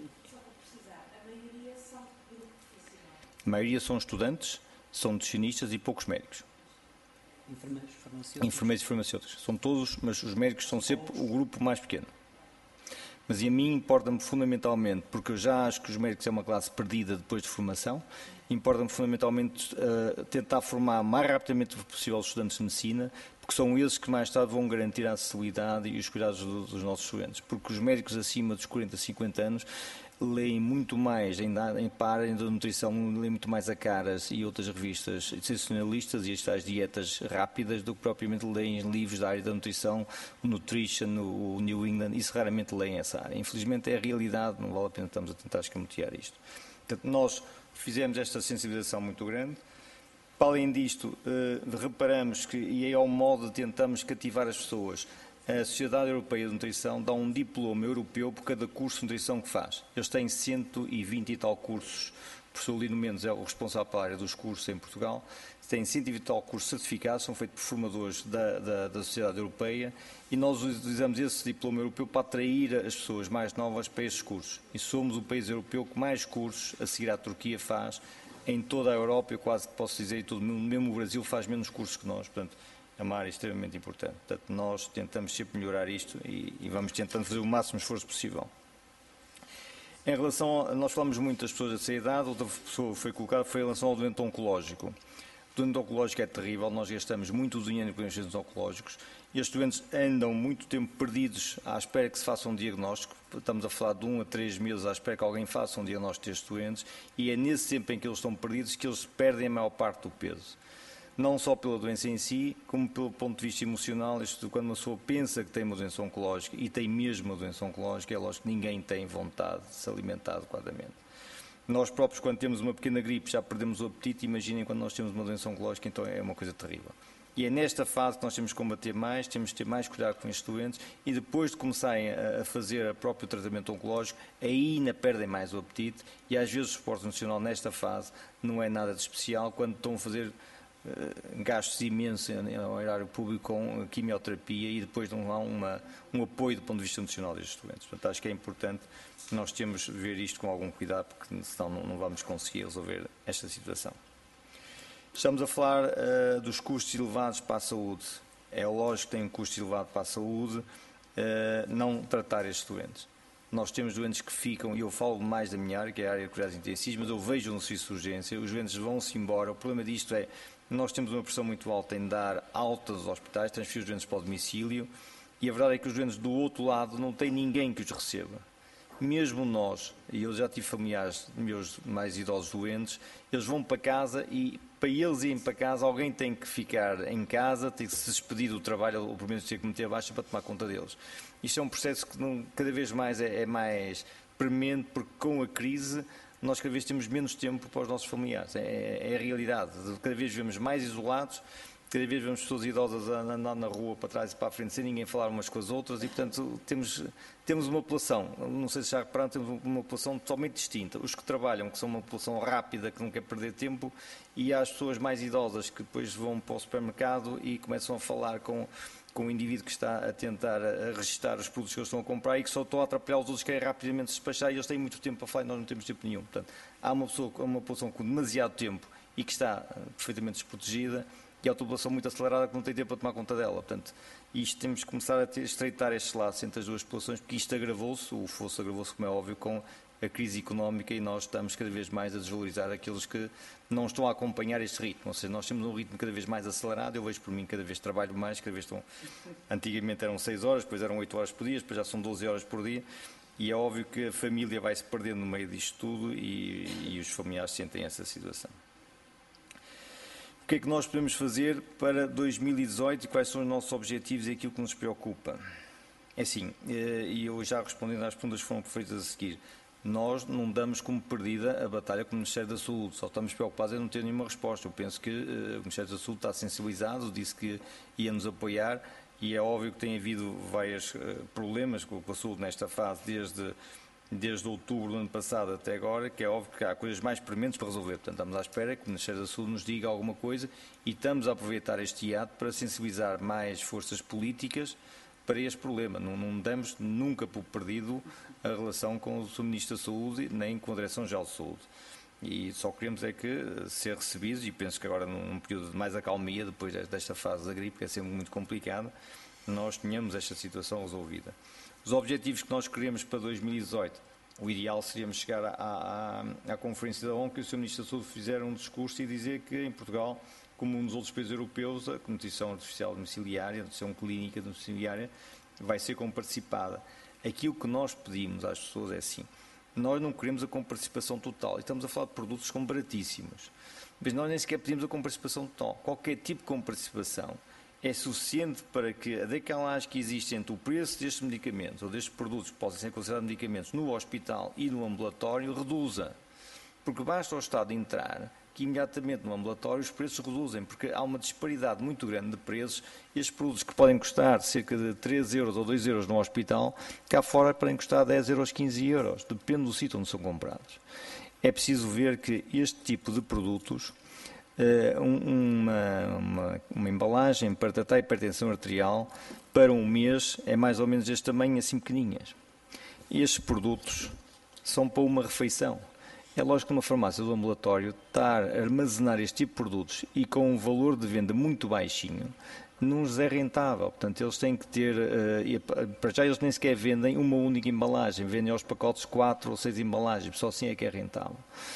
A maioria são estudantes, são nutricionistas e poucos médicos. Enfermeiros e farmacêuticos. São todos, mas os médicos são sempre o grupo mais pequeno. Mas e a mim importa-me fundamentalmente, porque eu já acho que os médicos é uma classe perdida depois de formação, importa-me fundamentalmente tentar formar o mais rapidamente possível os estudantes de medicina, porque são eles que mais tarde vão garantir a acessibilidade e os cuidados dos nossos estudantes. Porque os médicos acima dos 40, 50 anos leem muito mais, para a área da nutrição, leem muito mais a Caras e outras revistas sensacionalistas e as tais dietas rápidas do que propriamente leem livros da área da nutrição, o Nutrition, o New England, isso raramente leem essa área. Infelizmente é a realidade, não vale a pena estamos a tentar escamotear isto. Portanto, nós fizemos esta sensibilização muito grande. Para além disto, reparamos que, e é ao modo de tentamos cativar as pessoas, a Sociedade Europeia de Nutrição dá um diploma europeu por cada curso de nutrição que faz. Eles têm 120 e tal cursos. O professor Lino Mendes é o responsável pela área dos cursos em Portugal. Têm 120 e tal cursos certificados, são feitos por formadores da Sociedade Europeia e nós utilizamos esse diploma europeu para atrair as pessoas mais novas para esses cursos. E somos o país europeu que mais cursos, a seguir à Turquia, faz em toda a Europa. Eu quase que posso dizer, mesmo o Brasil faz menos cursos que nós. Portanto, é uma área extremamente importante. Portanto, nós tentamos sempre melhorar isto e vamos tentando fazer o máximo esforço possível. Em relação nós falamos muito das pessoas da idade, outra pessoa foi colocada foi em relação ao doente oncológico. O doente oncológico é terrível, nós gastamos muito dinheiro com os doentes oncológicos e os doentes andam muito tempo perdidos à espera que se faça um diagnóstico. Estamos a falar de 1 a 3 meses à espera que alguém faça um diagnóstico destes doentes e é nesse tempo em que eles estão perdidos que eles perdem a maior parte do peso. Não só pela doença em si, como pelo ponto de vista emocional. Quando uma pessoa pensa que tem uma doença oncológica e tem mesmo uma doença oncológica, é lógico que ninguém tem vontade de se alimentar adequadamente. Nós próprios, quando temos uma pequena gripe, já perdemos o apetite. Imaginem quando nós temos uma doença oncológica, então é uma coisa terrível. E é nesta fase que nós temos que combater mais, temos que ter mais cuidado com estes doentes e depois de começarem a fazer o próprio tratamento oncológico, aí ainda perdem mais o apetite e às vezes o suporte nutricional nesta fase não é nada de especial quando estão a fazer gastos imensos no horário público com quimioterapia e depois não há um apoio do ponto de vista nutricional destes doentes. Portanto, acho que é importante nós temos de ver isto com algum cuidado, porque senão não vamos conseguir resolver esta situação. Estamos a falar dos custos elevados para a saúde. É lógico que tem um custo elevado para a saúde não tratar estes doentes. Nós temos doentes que ficam, e eu falo mais da minha área, que é a área de cuidados intensivos, mas eu vejo no serviço de urgência, os doentes vão-se embora. O problema disto é, nós temos uma pressão muito alta em dar altas aos hospitais, transferir os doentes para o domicílio, e a verdade é que os doentes do outro lado não tem ninguém que os receba. Mesmo nós, e eu já tive familiares meus mais idosos doentes, eles vão para casa e para eles irem para casa alguém tem que ficar em casa, tem que se despedir do trabalho, ou pelo menos ter que meter a baixa para tomar conta deles. Isto é um processo que cada vez mais é mais premente, porque com a crise nós cada vez temos menos tempo para os nossos familiares. É a realidade. Cada vez vivemos mais isolados, cada vez vemos pessoas idosas a andar na rua para trás e para a frente sem ninguém falar umas com as outras e, portanto, temos uma população, não sei se já repararam, temos uma população totalmente distinta. Os que trabalham, que são uma população rápida, que não quer perder tempo, e há as pessoas mais idosas que depois vão para o supermercado e começam a falar com o indivíduo que está a tentar registar os produtos que eles estão a comprar e que só estão a atrapalhar os outros que querem rapidamente despachar e eles têm muito tempo para falar e nós não temos tempo nenhum. Portanto, há uma população com demasiado tempo e que está perfeitamente desprotegida e há outra população muito acelerada que não tem tempo para tomar conta dela. Portanto, isto temos que começar a estreitar estes laços entre as duas populações, porque isto agravou-se, o fosso agravou-se, como é óbvio, com a crise económica e nós estamos cada vez mais a desvalorizar aqueles que não estão a acompanhar este ritmo. Ou seja, nós temos um ritmo cada vez mais acelerado, eu vejo por mim cada vez trabalho mais, cada vez estão... Antigamente eram 6 horas, depois eram 8 horas por dia, depois já são 12 horas por dia e é óbvio que a família vai se perdendo no meio disto tudo e os familiares sentem essa situação. O que é que nós podemos fazer para 2018 e quais são os nossos objetivos e aquilo que nos preocupa? É assim, e eu já respondendo às perguntas que foram feitas a seguir, nós não damos como perdida a batalha com o Ministério da Saúde, só estamos preocupados em não ter nenhuma resposta. Eu penso que o Ministério da Saúde está sensibilizado, disse que ia nos apoiar e é óbvio que tem havido vários problemas com a saúde nesta fase, desde outubro do ano passado até agora, que é óbvio que há coisas mais prementes para resolver. Portanto, estamos à espera que o Ministério da Saúde nos diga alguma coisa e estamos a aproveitar este hiato para sensibilizar mais forças políticas para este problema. Não damos nunca por perdido a relação com o Sr. Ministro da Saúde nem com a Direção-Geral de Saúde. E só queremos é que ser recebidos, e penso que agora num período de mais acalmia, depois desta fase da gripe, que é sempre muito complicada, nós tenhamos esta situação resolvida. Os objetivos que nós queremos para 2018, o ideal seria chegar à Conferência da ONU, que o Sr. Ministro da Saúde fizer um discurso e dizer que em Portugal, como nos outros países europeus, a nutrição artificial domiciliária, a nutrição clínica domiciliária, vai ser comparticipada. Aquilo que nós pedimos às pessoas é assim, nós não queremos a comparticipação total, e estamos a falar de produtos que são baratíssimos, mas nós nem sequer pedimos a comparticipação total. Qualquer tipo de comparticipação é suficiente para que a decalagem que existe entre o preço destes medicamentos ou destes produtos que possam ser considerados medicamentos no hospital e no ambulatório reduza. Porque basta o Estado entrar que imediatamente no ambulatório os preços reduzem, porque há uma disparidade muito grande de preços. Estes produtos que podem custar cerca de 3 euros ou 2 euros no hospital, cá fora podem custar 10 euros, 15 euros, depende do sítio onde são comprados. É preciso ver que este tipo de produtos, uma embalagem para tratar a hipertensão arterial para um mês é mais ou menos deste tamanho, assim pequeninhas. Estes produtos são para uma refeição. É lógico que uma farmácia do ambulatório estar a armazenar este tipo de produtos e com um valor de venda muito baixinho, não lhes é rentável. Portanto, eles têm que ter, para já eles nem sequer vendem uma única embalagem, vendem aos pacotes 4 ou 6 embalagens, só assim é que é rentável.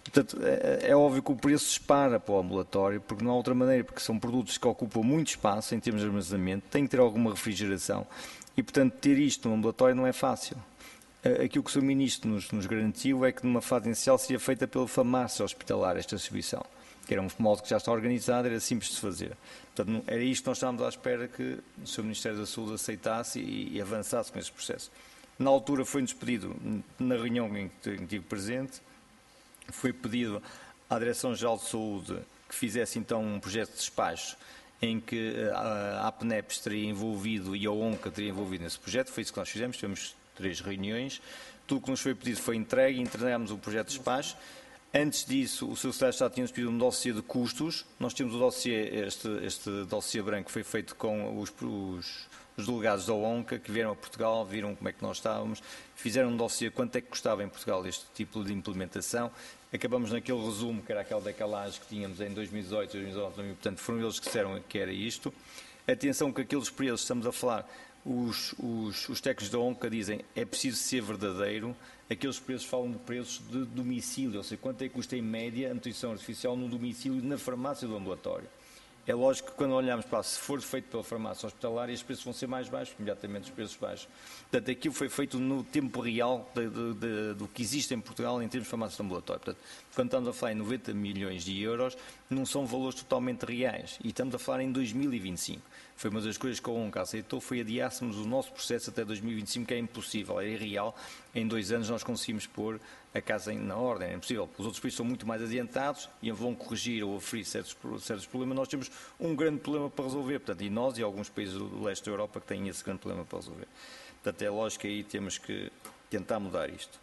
Portanto, é óbvio que o preço dispara para o ambulatório, porque não há outra maneira, porque são produtos que ocupam muito espaço em termos de armazenamento, tem que ter alguma refrigeração e, portanto, ter isto no ambulatório não é fácil. Aquilo que o Sr. Ministro nos garantiu é que numa fase inicial seria feita pela farmácia hospitalar esta distribuição, que era um modo que já está organizado, era simples de fazer. Portanto, era isto que nós estávamos à espera que o Sr. Ministério da Saúde aceitasse e avançasse com esse processo. Na altura foi-nos pedido, na reunião em que estive presente, foi pedido à Direção-Geral de Saúde que fizesse então um projeto de despacho em que a APNEP estaria envolvido e a ONCA estaria envolvido nesse projeto. Foi isso que nós fizemos, tivemos 3 reuniões. Tudo o que nos foi pedido foi entregue, entregámos o projeto de despacho. Antes disso, o Sr. Secretário de Estado tinha-nos pedido um dossiê de custos. Nós temos o dossiê, este dossiê branco foi feito com os delegados da ONCA que vieram a Portugal, viram como é que nós estávamos, fizeram um dossiê quanto é que custava em Portugal este tipo de implementação. Acabamos naquele resumo, que era aquela decalagem que tínhamos em 2018, 2019, portanto foram eles que disseram que era isto. Atenção que aqueles preços, estamos a falar, os técnicos da ONCA dizem é preciso ser verdadeiro, aqueles preços falam de preços de domicílio, ou seja, quanto é que custa em média a nutrição artificial no domicílio na farmácia do ambulatório. É lógico que quando olhamos para se for feito pela farmácia hospitalária, os preços vão ser mais baixos, imediatamente os preços baixos. Portanto, aquilo foi feito no tempo real do que existe em Portugal em termos de farmácia de ambulatório. Portanto, quando estamos a falar em 90 milhões de euros, não são valores totalmente reais. E estamos a falar em 2025. Foi uma das coisas que a ONCA aceitou, foi adiássemos o nosso processo até 2025, que é impossível, é irreal. Em 2 anos nós conseguimos pôr a casa na ordem, é impossível. Os outros países são muito mais adiantados e vão corrigir ou aferir certos problemas. Nós temos um grande problema para resolver, portanto, e nós e alguns países do leste da Europa que têm esse grande problema para resolver. Portanto, é lógico que aí temos que tentar mudar isto.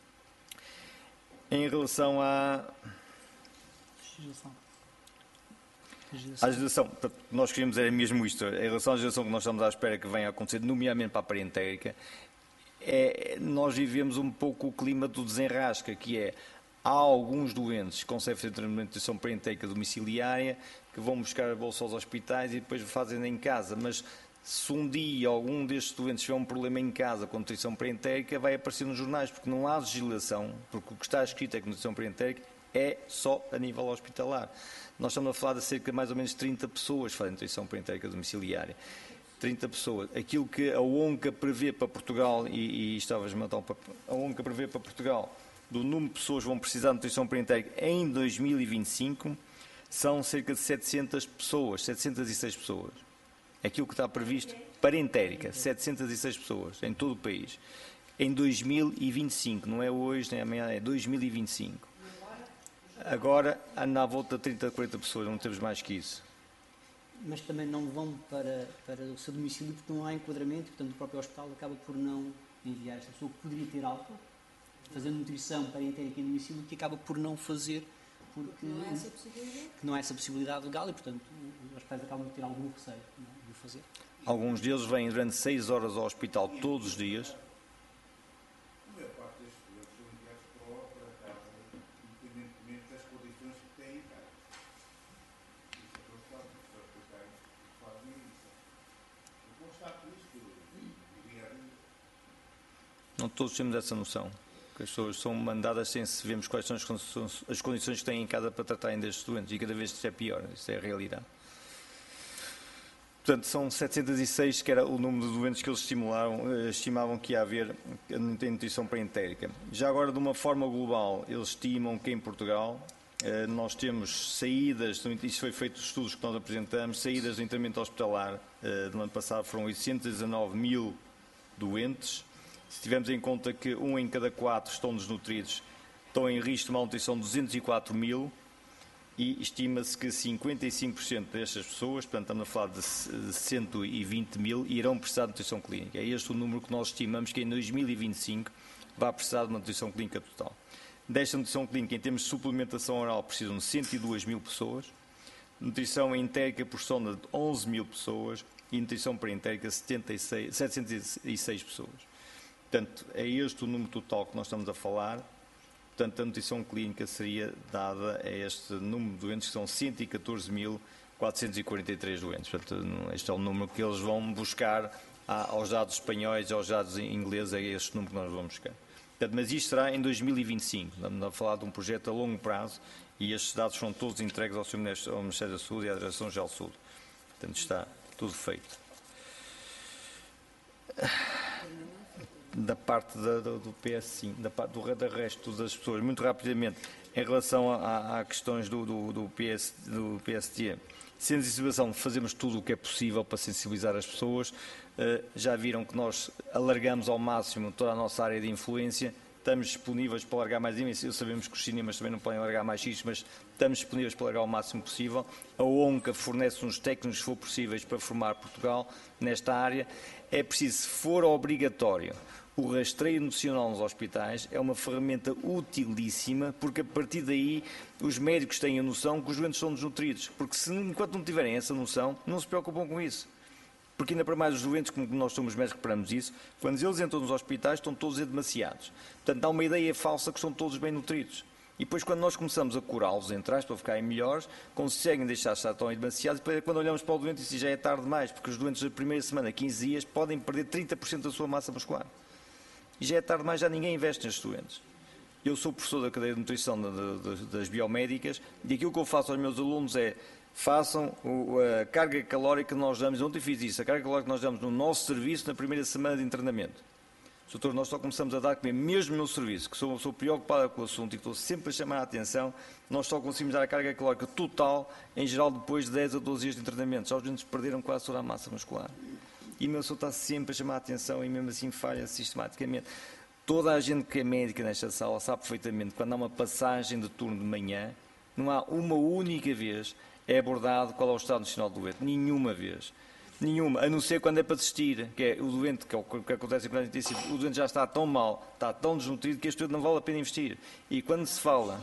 Em relação à legislação, nós queríamos era mesmo isto, em relação à legislação que nós estamos à espera que venha a acontecer, nomeadamente para a parentérica, nós vivemos um pouco o clima do desenrasca, que é, há alguns doentes que conseguem fazer tratamento de nutrição parentérica domiciliária, que vão buscar a bolsa aos hospitais e depois fazem em casa, mas se um dia algum destes doentes tiver um problema em casa com nutrição parentérica, vai aparecer nos jornais, porque não há legislação, porque o que está escrito é que nutrição parentérica é só a nível hospitalar. Nós estamos a falar de cerca de mais ou menos 30 pessoas que fazem nutrição parentérica domiciliária. 30 pessoas. Aquilo que a ONCA prevê para Portugal, e estavas a matar um papel, a ONCA prevê para Portugal, do número de pessoas que vão precisar de nutrição parentérica em 2025, são cerca de 700 pessoas, 706 pessoas. Aquilo que está previsto, parentérica, 706 pessoas, em todo o país. Em 2025, não é hoje, nem amanhã, é 2025. Agora, anda à volta de 30 a 40 pessoas, não temos mais que isso. Mas também não vão para o seu domicílio porque não há enquadramento e, portanto, o próprio hospital acaba por não enviar esta pessoa que poderia ter alta, fazendo nutrição parentérica em domicílio, que acaba por não fazer, porque não há essa possibilidade legal e, portanto, os hospitais acabam por ter algum receio de o fazer. Alguns deles vêm durante 6 horas ao hospital todos os dias. Não todos temos essa noção, que as pessoas são mandadas sem se vermos quais são as condições que têm em casa para tratarem destes doentes, e cada vez isto é pior, isso é a realidade. Portanto, são 706, que era o número de doentes que eles estimavam que ia haver em nutrição parentérica. Já agora, de uma forma global, eles estimam que em Portugal nós temos saídas, isso foi feito estudos que nós apresentamos, saídas do internamento hospitalar do ano passado foram 819 mil doentes. Se tivermos em conta que 1 em cada 4 estão desnutridos, estão em risco de malnutrição 204 mil e estima-se que 55% destas pessoas, portanto estamos a falar de 120 mil, irão precisar de nutrição clínica. É este o número que nós estimamos que em 2025 vai precisar de uma nutrição clínica total. Desta nutrição clínica, em termos de suplementação oral, precisam de 102 mil pessoas, nutrição entérica por sonda de 11 mil pessoas e nutrição parentérica 706 pessoas. Portanto, é este o número total que nós estamos a falar. Portanto, a nutrição clínica seria dada a este número de doentes, que são 114.443 doentes. Portanto, este é o número que eles vão buscar aos dados espanhóis, aos dados ingleses, é este número que nós vamos buscar. Portanto, mas isto será em 2025. Estamos a falar de um projeto a longo prazo e estes dados são todos entregues ao Ministério da Saúde e à Direção-Geral de Saúde. Portanto, está tudo feito. Da parte do PS5, da parte do resto das pessoas, muito rapidamente, em relação a questões do PST, sensibilização, fazemos tudo o que é possível para sensibilizar as pessoas. Já viram que nós alargamos ao máximo toda a nossa área de influência, estamos disponíveis para largar mais imenso. Sabemos que os cinemas também não podem largar mais isto, mas estamos disponíveis para largar o máximo possível. A ONCA fornece-nos técnicos, se for possíveis, para formar Portugal nesta área. É preciso, se for obrigatório, o rastreio nutricional nos hospitais é uma ferramenta utilíssima, porque a partir daí os médicos têm a noção que os doentes são desnutridos, porque enquanto não tiverem essa noção, não se preocupam com isso. Porque ainda para mais os doentes, como nós somos médicos, reparamos isso, quando eles entram nos hospitais estão todos demasiados. Portanto, dá uma ideia falsa que estão todos bem nutridos. E depois, quando nós começamos a curá-los, entre aspas, para ficarem melhores, conseguem deixar de estar tão demasiados, e quando olhamos para o doente, isso já é tarde demais, porque os doentes da primeira semana, 15 dias, podem perder 30% da sua massa muscular. E já é tarde demais, já ninguém investe nestes doentes. Eu sou professor da cadeia de nutrição das biomédicas e aquilo que eu faço aos meus alunos é façam a carga calórica que nós damos, ontem fiz isso, a carga calórica que nós damos no nosso serviço na primeira semana de internamento. Doutor, nós só começamos a dar comer, mesmo no serviço, que sou uma pessoa preocupada com o assunto e que estou sempre a chamar a atenção, nós só conseguimos dar a carga calórica total, em geral, depois de 10 a 12 dias de internamento. Já os doentes perderam quase toda a massa muscular. E o meu senhor está sempre a chamar a atenção e mesmo assim falha sistematicamente. Toda a gente que é médica nesta sala sabe perfeitamente que quando há uma passagem de turno de manhã, não há uma única vez é abordado qual é o estado nutricional do doente. Nenhuma vez. Nenhuma. A não ser quando é para desistir, que é o doente, que é o que acontece em cuidados intensivos, o doente já está tão mal, está tão desnutrido que este doente não vale a pena investir. E quando se fala...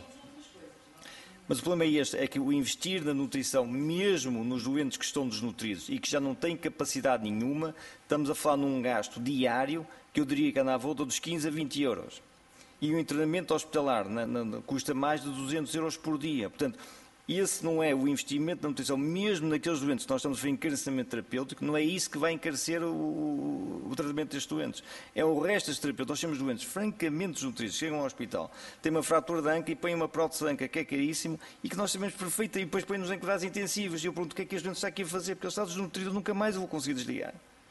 Mas o problema é este, é que o investir na nutrição, mesmo nos doentes que estão desnutridos e que já não têm capacidade nenhuma, estamos a falar num gasto diário que eu diria que anda à volta dos 15 a 20 euros. E o internamento hospitalar custa mais de 200 euros por dia. Portanto, esse não é o investimento na nutrição, mesmo naqueles doentes que nós estamos a fazer encarecimento terapêutico, não é isso que vai encarecer o tratamento destes doentes. É o resto dos terapeutas. Nós temos doentes francamente desnutridos, chegam ao hospital, têm uma fratura da anca e põem uma prótese de anca que é caríssimo e que nós sabemos perfeito e depois põem-nos em cuidados intensivos. E eu pergunto o que é que este doente está aqui a fazer, porque ele está desnutrido, nunca mais eu vou conseguir desligar.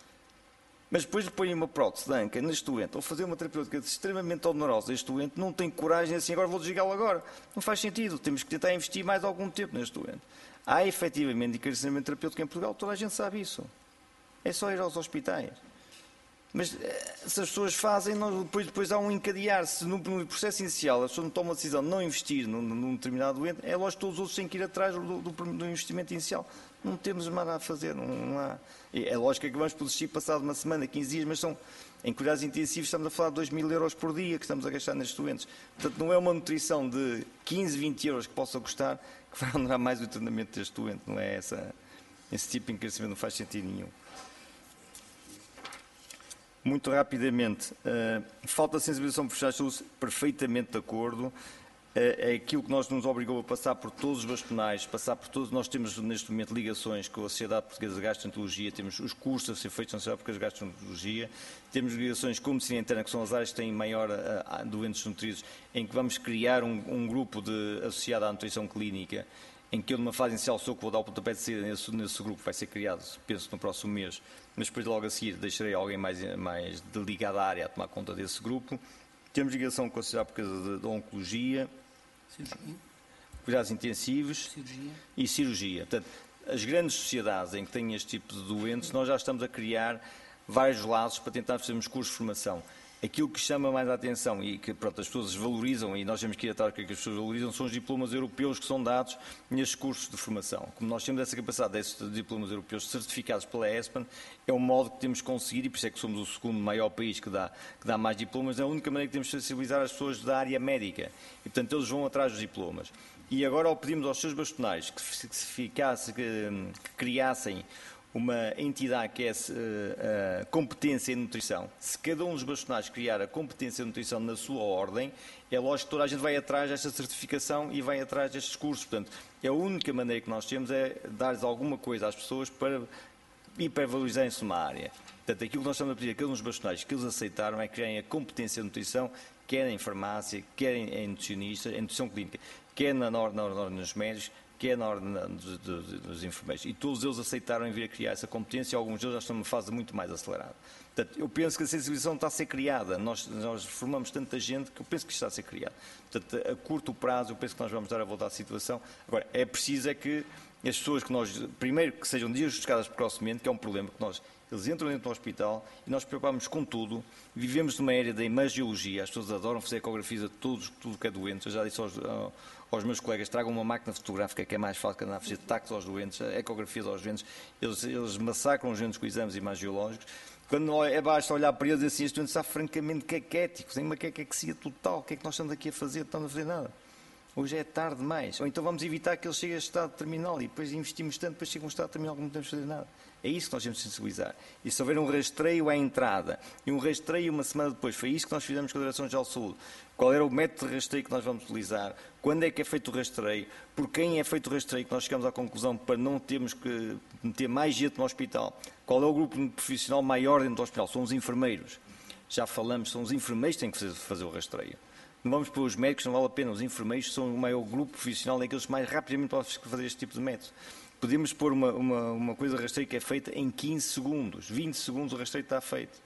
Mas depois de põe uma prótese de anca neste doente, ou fazer uma terapêutica extremamente onerosa deste doente, não tem coragem assim, agora vou desligá-lo agora. Não faz sentido, temos que tentar investir mais algum tempo neste doente. Há efetivamente encarecimento terapêutico em Portugal, toda a gente sabe isso. É só ir aos hospitais. Mas se as pessoas fazem, depois há um encadear-se no processo inicial, as pessoas não tomam a decisão de não investir num determinado doente, é lógico que todos os outros têm que ir atrás do investimento inicial. Não temos nada a fazer, não há. É lógico que vamos por desistir passado uma semana, 15 dias, mas são, em cuidados intensivos estamos a falar de 2.000 euros por dia que estamos a gastar nestes doentes. Portanto, não é uma nutrição de 15, 20 euros que possa custar que vai honorar mais o treinamento deste doente, não é esse tipo de encarecimento, não faz sentido nenhum. Muito rapidamente, falta de sensibilização profissional de saúde, perfeitamente de acordo. É aquilo que nos obrigou a passar por todos os bastonais, passar por todos. Nós temos neste momento ligações com a Sociedade Portuguesa de Gastroenterologia, temos os cursos a ser feitos na Sociedade Portuguesa de Gastroenterologia, temos ligações com a medicina interna, que são as áreas que têm maior doentes nutridos, em que vamos criar um grupo associado à nutrição clínica, em que eu, numa fase inicial, sou que vou dar o pontapé de saída nesse grupo, vai ser criado, penso, no próximo mês, mas depois logo a seguir deixarei alguém mais ligado à área a tomar conta desse grupo. Temos ligação com a Sociedade Portuguesa de Oncologia, cuidados intensivos e cirurgia. Portanto, as grandes sociedades em que têm este tipo de doentes, nós já estamos a criar vários laços para tentar fazermos cursos de formação. Aquilo que chama mais a atenção e que pronto, as pessoas valorizam, e nós temos que ir atrás do que as pessoas valorizam, são os diplomas europeus que são dados nestes cursos de formação. Como nós temos essa capacidade desses diplomas europeus certificados pela ESPAN, é um modo que temos conseguido, e por isso é que somos o segundo maior país que dá mais diplomas, é a única maneira que temos de sensibilizar as pessoas da área médica. E, portanto, eles vão atrás dos diplomas. E agora, ao pedimos aos seus bastonais que criassem uma entidade que é a competência em nutrição, se cada um dos bastonais criar a competência em nutrição na sua ordem, é lógico que toda a gente vai atrás desta certificação e vai atrás destes cursos. Portanto, a única maneira que nós temos é dar-lhes alguma coisa às pessoas para hipervalorizarem-se numa área. Portanto, aquilo que nós estamos a pedir a cada um dos bastonais que eles aceitaram é criarem a competência em nutrição quer em farmácia, quer em nutricionista, em nutrição clínica, quer na ordem dos médicos, quer na ordem dos enfermeiros. E todos eles aceitaram vir a criar essa competência e alguns deles já estão numa fase muito mais acelerada. Portanto, eu penso que a sensibilização está a ser criada. Nós formamos tanta gente que eu penso que está a ser criada. Portanto, a curto prazo, eu penso que nós vamos dar a volta à situação. Agora, é preciso que as pessoas que nós, primeiro, que sejam diagnosticadas precocemente, que é um problema que eles entram dentro do hospital e nós preocupamos com tudo. Vivemos numa era da imagiologia, as pessoas adoram fazer ecografias a tudo que é doente. Eu já disse aos meus colegas, tragam uma máquina fotográfica que é mais fácil que andar a fazer taques aos doentes, ecografias aos doentes. Eles massacram os doentes com exames imagiológicos. Quando basta olhar para eles e assim, este doente está francamente caquético, tem uma caquexia total. O que é que nós estamos aqui a fazer? Não estamos a fazer nada. Hoje é tarde demais. Ou então vamos evitar que ele chegue a estado terminal e depois investimos tanto, depois chega a um estado terminal que não podemos fazer nada. É isso que nós temos de sensibilizar. E se houver um rastreio à entrada e um rastreio uma semana depois, foi isso que nós fizemos com a Direção-Geral de Saúde. Qual era o método de rastreio que nós vamos utilizar? Quando é que é feito o rastreio? Por quem é feito o rastreio? Que nós chegamos à conclusão para não termos que meter mais gente no hospital. Qual é o grupo profissional maior dentro do hospital? São os enfermeiros. Já falamos, são os enfermeiros que têm que fazer o rastreio. Não vamos para os médicos, não vale a pena. Os enfermeiros são o maior grupo profissional, aqueles que mais rapidamente podem fazer este tipo de método. Podemos pôr uma coisa de rastreio que é feita em 15 segundos. 20 segundos o rastreio está feito.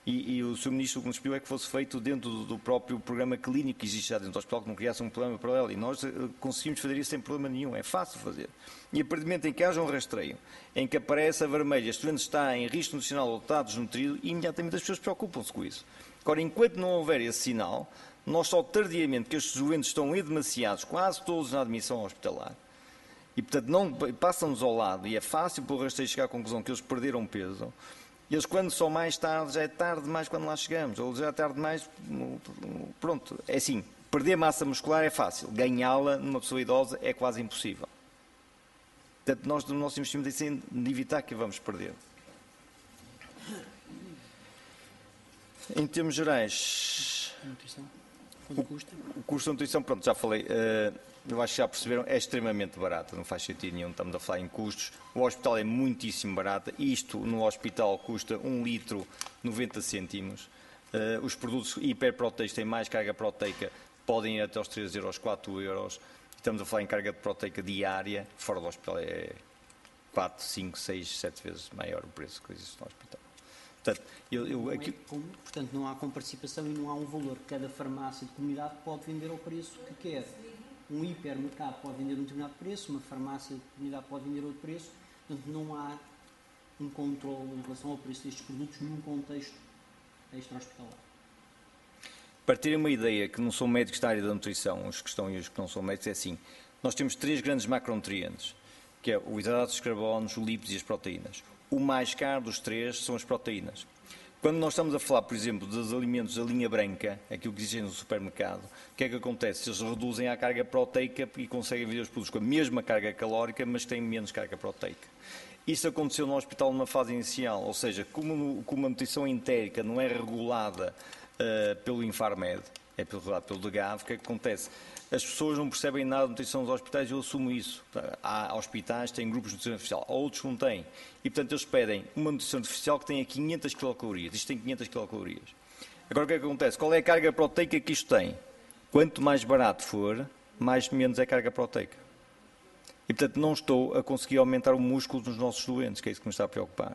E o Sr. Ministro o que nos pediu é que fosse feito dentro do próprio programa clínico que existe já dentro do hospital, que não criasse um programa paralelo. E nós conseguimos fazer isso sem problema nenhum. É fácil fazer. E a partir do momento em que haja um rastreio, em que aparece a vermelha, este doente está em risco nutricional ou está desnutrido, imediatamente as pessoas preocupam-se com isso. Agora, enquanto não houver esse sinal, nós só tardiamente, que estes doentes estão demasiados, quase todos na admissão hospitalar, e portanto não passam-nos ao lado, e é fácil para o rastreio chegar à conclusão que eles perderam peso, eles quando são mais tarde, já é tarde demais quando lá chegamos, ou já é tarde demais, pronto, é assim, perder massa muscular é fácil, ganhá-la numa pessoa idosa é quase impossível. Portanto, nós do nosso investimento é de evitar que vamos perder. Em termos gerais... O custo da nutrição, pronto, já falei, eu acho que já perceberam, é extremamente barato, não faz sentido nenhum, estamos a falar em custos. O hospital é muitíssimo barato, isto no hospital custa 1 litro 90 cêntimos. Os produtos hiperproteicos têm mais carga proteica, podem ir até aos 3 euros, 4 euros. Estamos a falar em carga proteica diária, fora do hospital é 4, 5, 6, 7 vezes maior o preço que existe no hospital. Portanto, portanto, não há comparticipação e não há um valor. Cada farmácia de comunidade pode vender ao preço que quer. Um hipermercado pode vender um determinado preço, uma farmácia de comunidade pode vender outro preço. Portanto, não há um controle em relação ao preço destes produtos num contexto extra-hospitalar. Para terem uma ideia, que não são médicos da área da nutrição, os que estão e os que não são médicos, é assim. Nós temos 3 grandes macronutrientes, que é o hidrato de carbono, os lípidos e as proteínas. O mais caro dos 3 são as proteínas. Quando nós estamos a falar, por exemplo, dos alimentos da linha branca, aquilo que existem no supermercado, o que é que acontece? Eles reduzem a carga proteica e conseguem vender os produtos com a mesma carga calórica, mas têm menos carga proteica. Isso aconteceu no hospital numa fase inicial, ou seja, como a nutrição entérica não é regulada pelo Infarmed, é regulada pelo DGAV, o que é que acontece? As pessoas não percebem nada de nutrição dos hospitais e eu assumo isso. Há hospitais que têm grupos de nutrição artificial, outros não têm. E, portanto, eles pedem uma nutrição artificial que tenha 500 quilocalorias. Isto tem 500 quilocalorias. Agora, o que é que acontece? Qual é a carga proteica que isto tem? Quanto mais barato for, menos é carga proteica. E, portanto, não estou a conseguir aumentar o músculo dos nossos doentes, que é isso que me está a preocupar.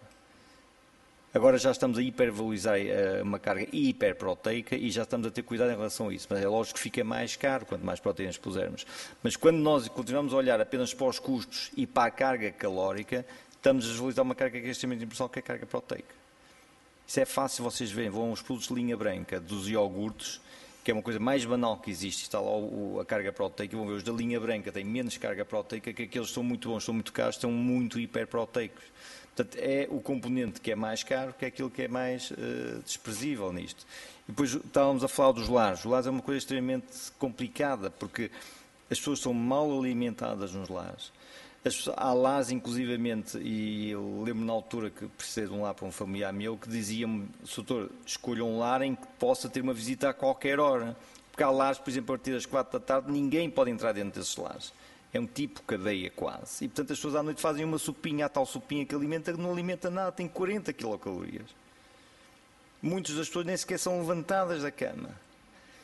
Agora já estamos a hipervalorizar uma carga hiperproteica e já estamos a ter cuidado em relação a isso. Mas é lógico que fica mais caro quanto mais proteínas pusermos. Mas quando nós continuamos a olhar apenas para os custos e para a carga calórica, estamos a desvalorizar uma carga que é extremamente importante, que é a carga proteica. Isso é fácil, vocês veem, vão aos produtos de linha branca, dos iogurtes, que é uma coisa mais banal que existe, está lá a carga proteica, vão ver os da linha branca têm menos carga proteica, que aqueles são muito bons, são muito caros, são muito hiperproteicos. Portanto, é o componente que é mais caro, que é aquilo que é mais desprezível nisto. E depois estávamos a falar dos lares. Os lares é uma coisa extremamente complicada, porque as pessoas são mal alimentadas nos lares. Há lares, inclusivamente, e eu lembro na altura que precisei de um lar para um familiar meu, que dizia-me, doutor, escolha um lar em que possa ter uma visita a qualquer hora. Porque há lares, por exemplo, a partir das 4 da tarde, ninguém pode entrar dentro desses lares. É um tipo cadeia quase. E, portanto, as pessoas à noite fazem uma sopinha, a tal sopinha que alimenta, que não alimenta nada, tem 40 quilocalorias. Muitas das pessoas nem sequer são levantadas da cama.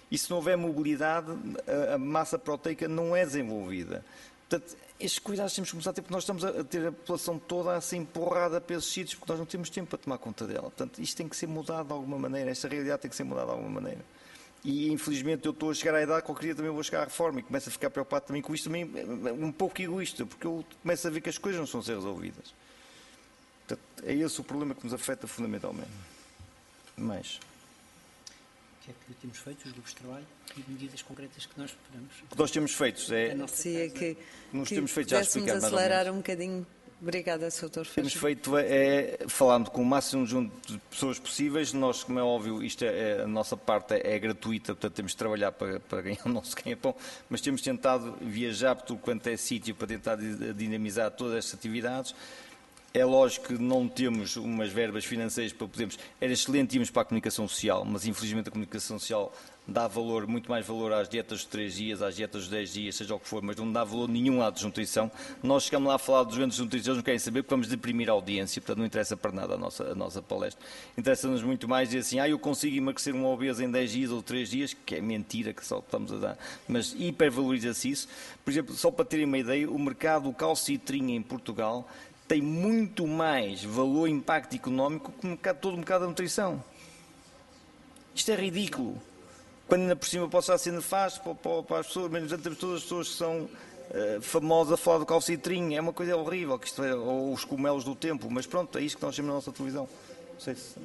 E se não houver mobilidade, a massa proteica não é desenvolvida. Portanto, estes cuidados temos que começar a ter, porque nós estamos a ter a população toda a ser empurrada para esses sítios, porque nós não temos tempo para tomar conta dela. Portanto, isto tem que ser mudado de alguma maneira, esta realidade tem que ser mudada de alguma maneira. E, infelizmente, eu estou a chegar à idade que qualquer dia também vou chegar à reforma e começo a ficar preocupado também com isto, também um pouco egoísta, porque eu começo a ver que as coisas não estão a ser resolvidas. Portanto, é esse o problema que nos afeta fundamentalmente. Mas... O que é que temos feito, os grupos de trabalho, e medidas concretas que nós esperamos? O que nós temos feito é... temos feito já explicar mais ou menos. Acelerar um bocadinho. Obrigada, Sr. Dr. Temos feito falando com o máximo junto de pessoas possíveis. Nós, como é óbvio, a nossa parte é gratuita, portanto temos de trabalhar para ganhar o nosso ganha-pão, mas temos tentado viajar por tudo quanto é sítio para tentar dinamizar todas estas atividades. É lógico que não temos umas verbas financeiras para podermos... Era excelente irmos para a comunicação social, mas infelizmente a comunicação social dá valor, muito mais valor às dietas de 3 dias, às dietas de 10 dias, seja o que for, mas não dá valor nenhum à desnutrição. Nós chegamos lá a falar dos doentes de nutrição, não querem saber porque vamos deprimir a audiência, portanto não interessa para nada a nossa palestra. Interessa-nos muito mais dizer assim, eu consigo emagrecer um obeso em 10 dias ou 3 dias, que é mentira que só estamos a dar, mas hipervaloriza-se isso. Por exemplo, só para terem uma ideia, o mercado do calcitrinha em Portugal tem muito mais valor e impacto económico que todo o mercado da nutrição. Isto é ridículo. Quando ainda por cima pode estar sendo nefasto para as pessoas, mas entre todas as pessoas que são famosas a falar do calcitrinho, é uma coisa horrível, que isto é, ou os cogumelos do tempo, mas pronto, é isto que nós temos na nossa televisão. Não sei se...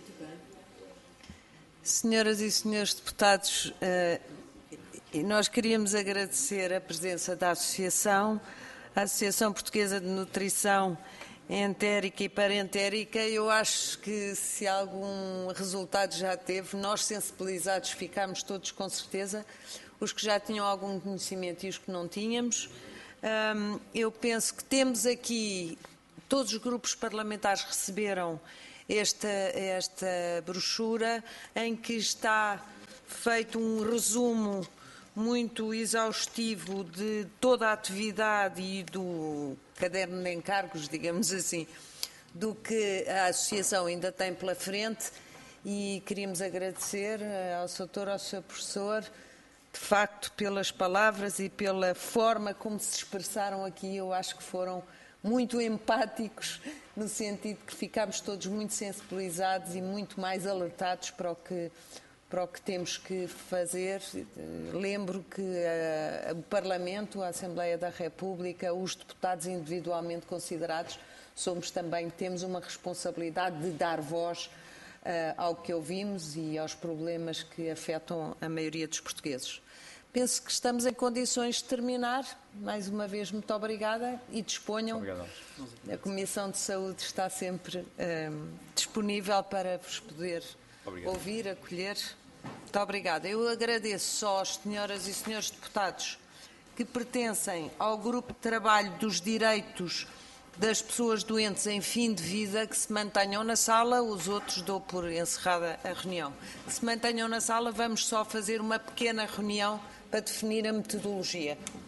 Senhoras e senhores deputados, nós queríamos agradecer a presença da Associação, a Associação Portuguesa de Nutrição Entérica e Parentérica. Eu acho que se algum resultado já teve, nós sensibilizados ficámos todos com certeza, os que já tinham algum conhecimento e os que não tínhamos. Eu penso que temos aqui, todos os grupos parlamentares receberam esta brochura em que está feito um resumo muito exaustivo de toda a atividade e do caderno de encargos, digamos assim, do que a Associação ainda tem pela frente, e queríamos agradecer ao Sr. Doutor, ao Sr. Professor, de facto, pelas palavras e pela forma como se expressaram aqui. Eu acho que foram muito empáticos, no sentido que ficámos todos muito sensibilizados e muito mais alertados para o que temos que fazer. Lembro que o Parlamento, a Assembleia da República, os deputados individualmente considerados, temos uma responsabilidade de dar voz ao que ouvimos e aos problemas que afetam a maioria dos portugueses. Penso que estamos em condições de terminar. Mais uma vez, muito obrigada e disponham. Obrigado. A Comissão de Saúde está sempre disponível para vos poder ouvir, acolher. Muito obrigada. Eu agradeço só às senhoras e senhores deputados que pertencem ao grupo de trabalho dos direitos das pessoas doentes em fim de vida que se mantenham na sala. Os outros dou por encerrada a reunião. Que se mantenham na sala, vamos só fazer uma pequena reunião para definir a metodologia.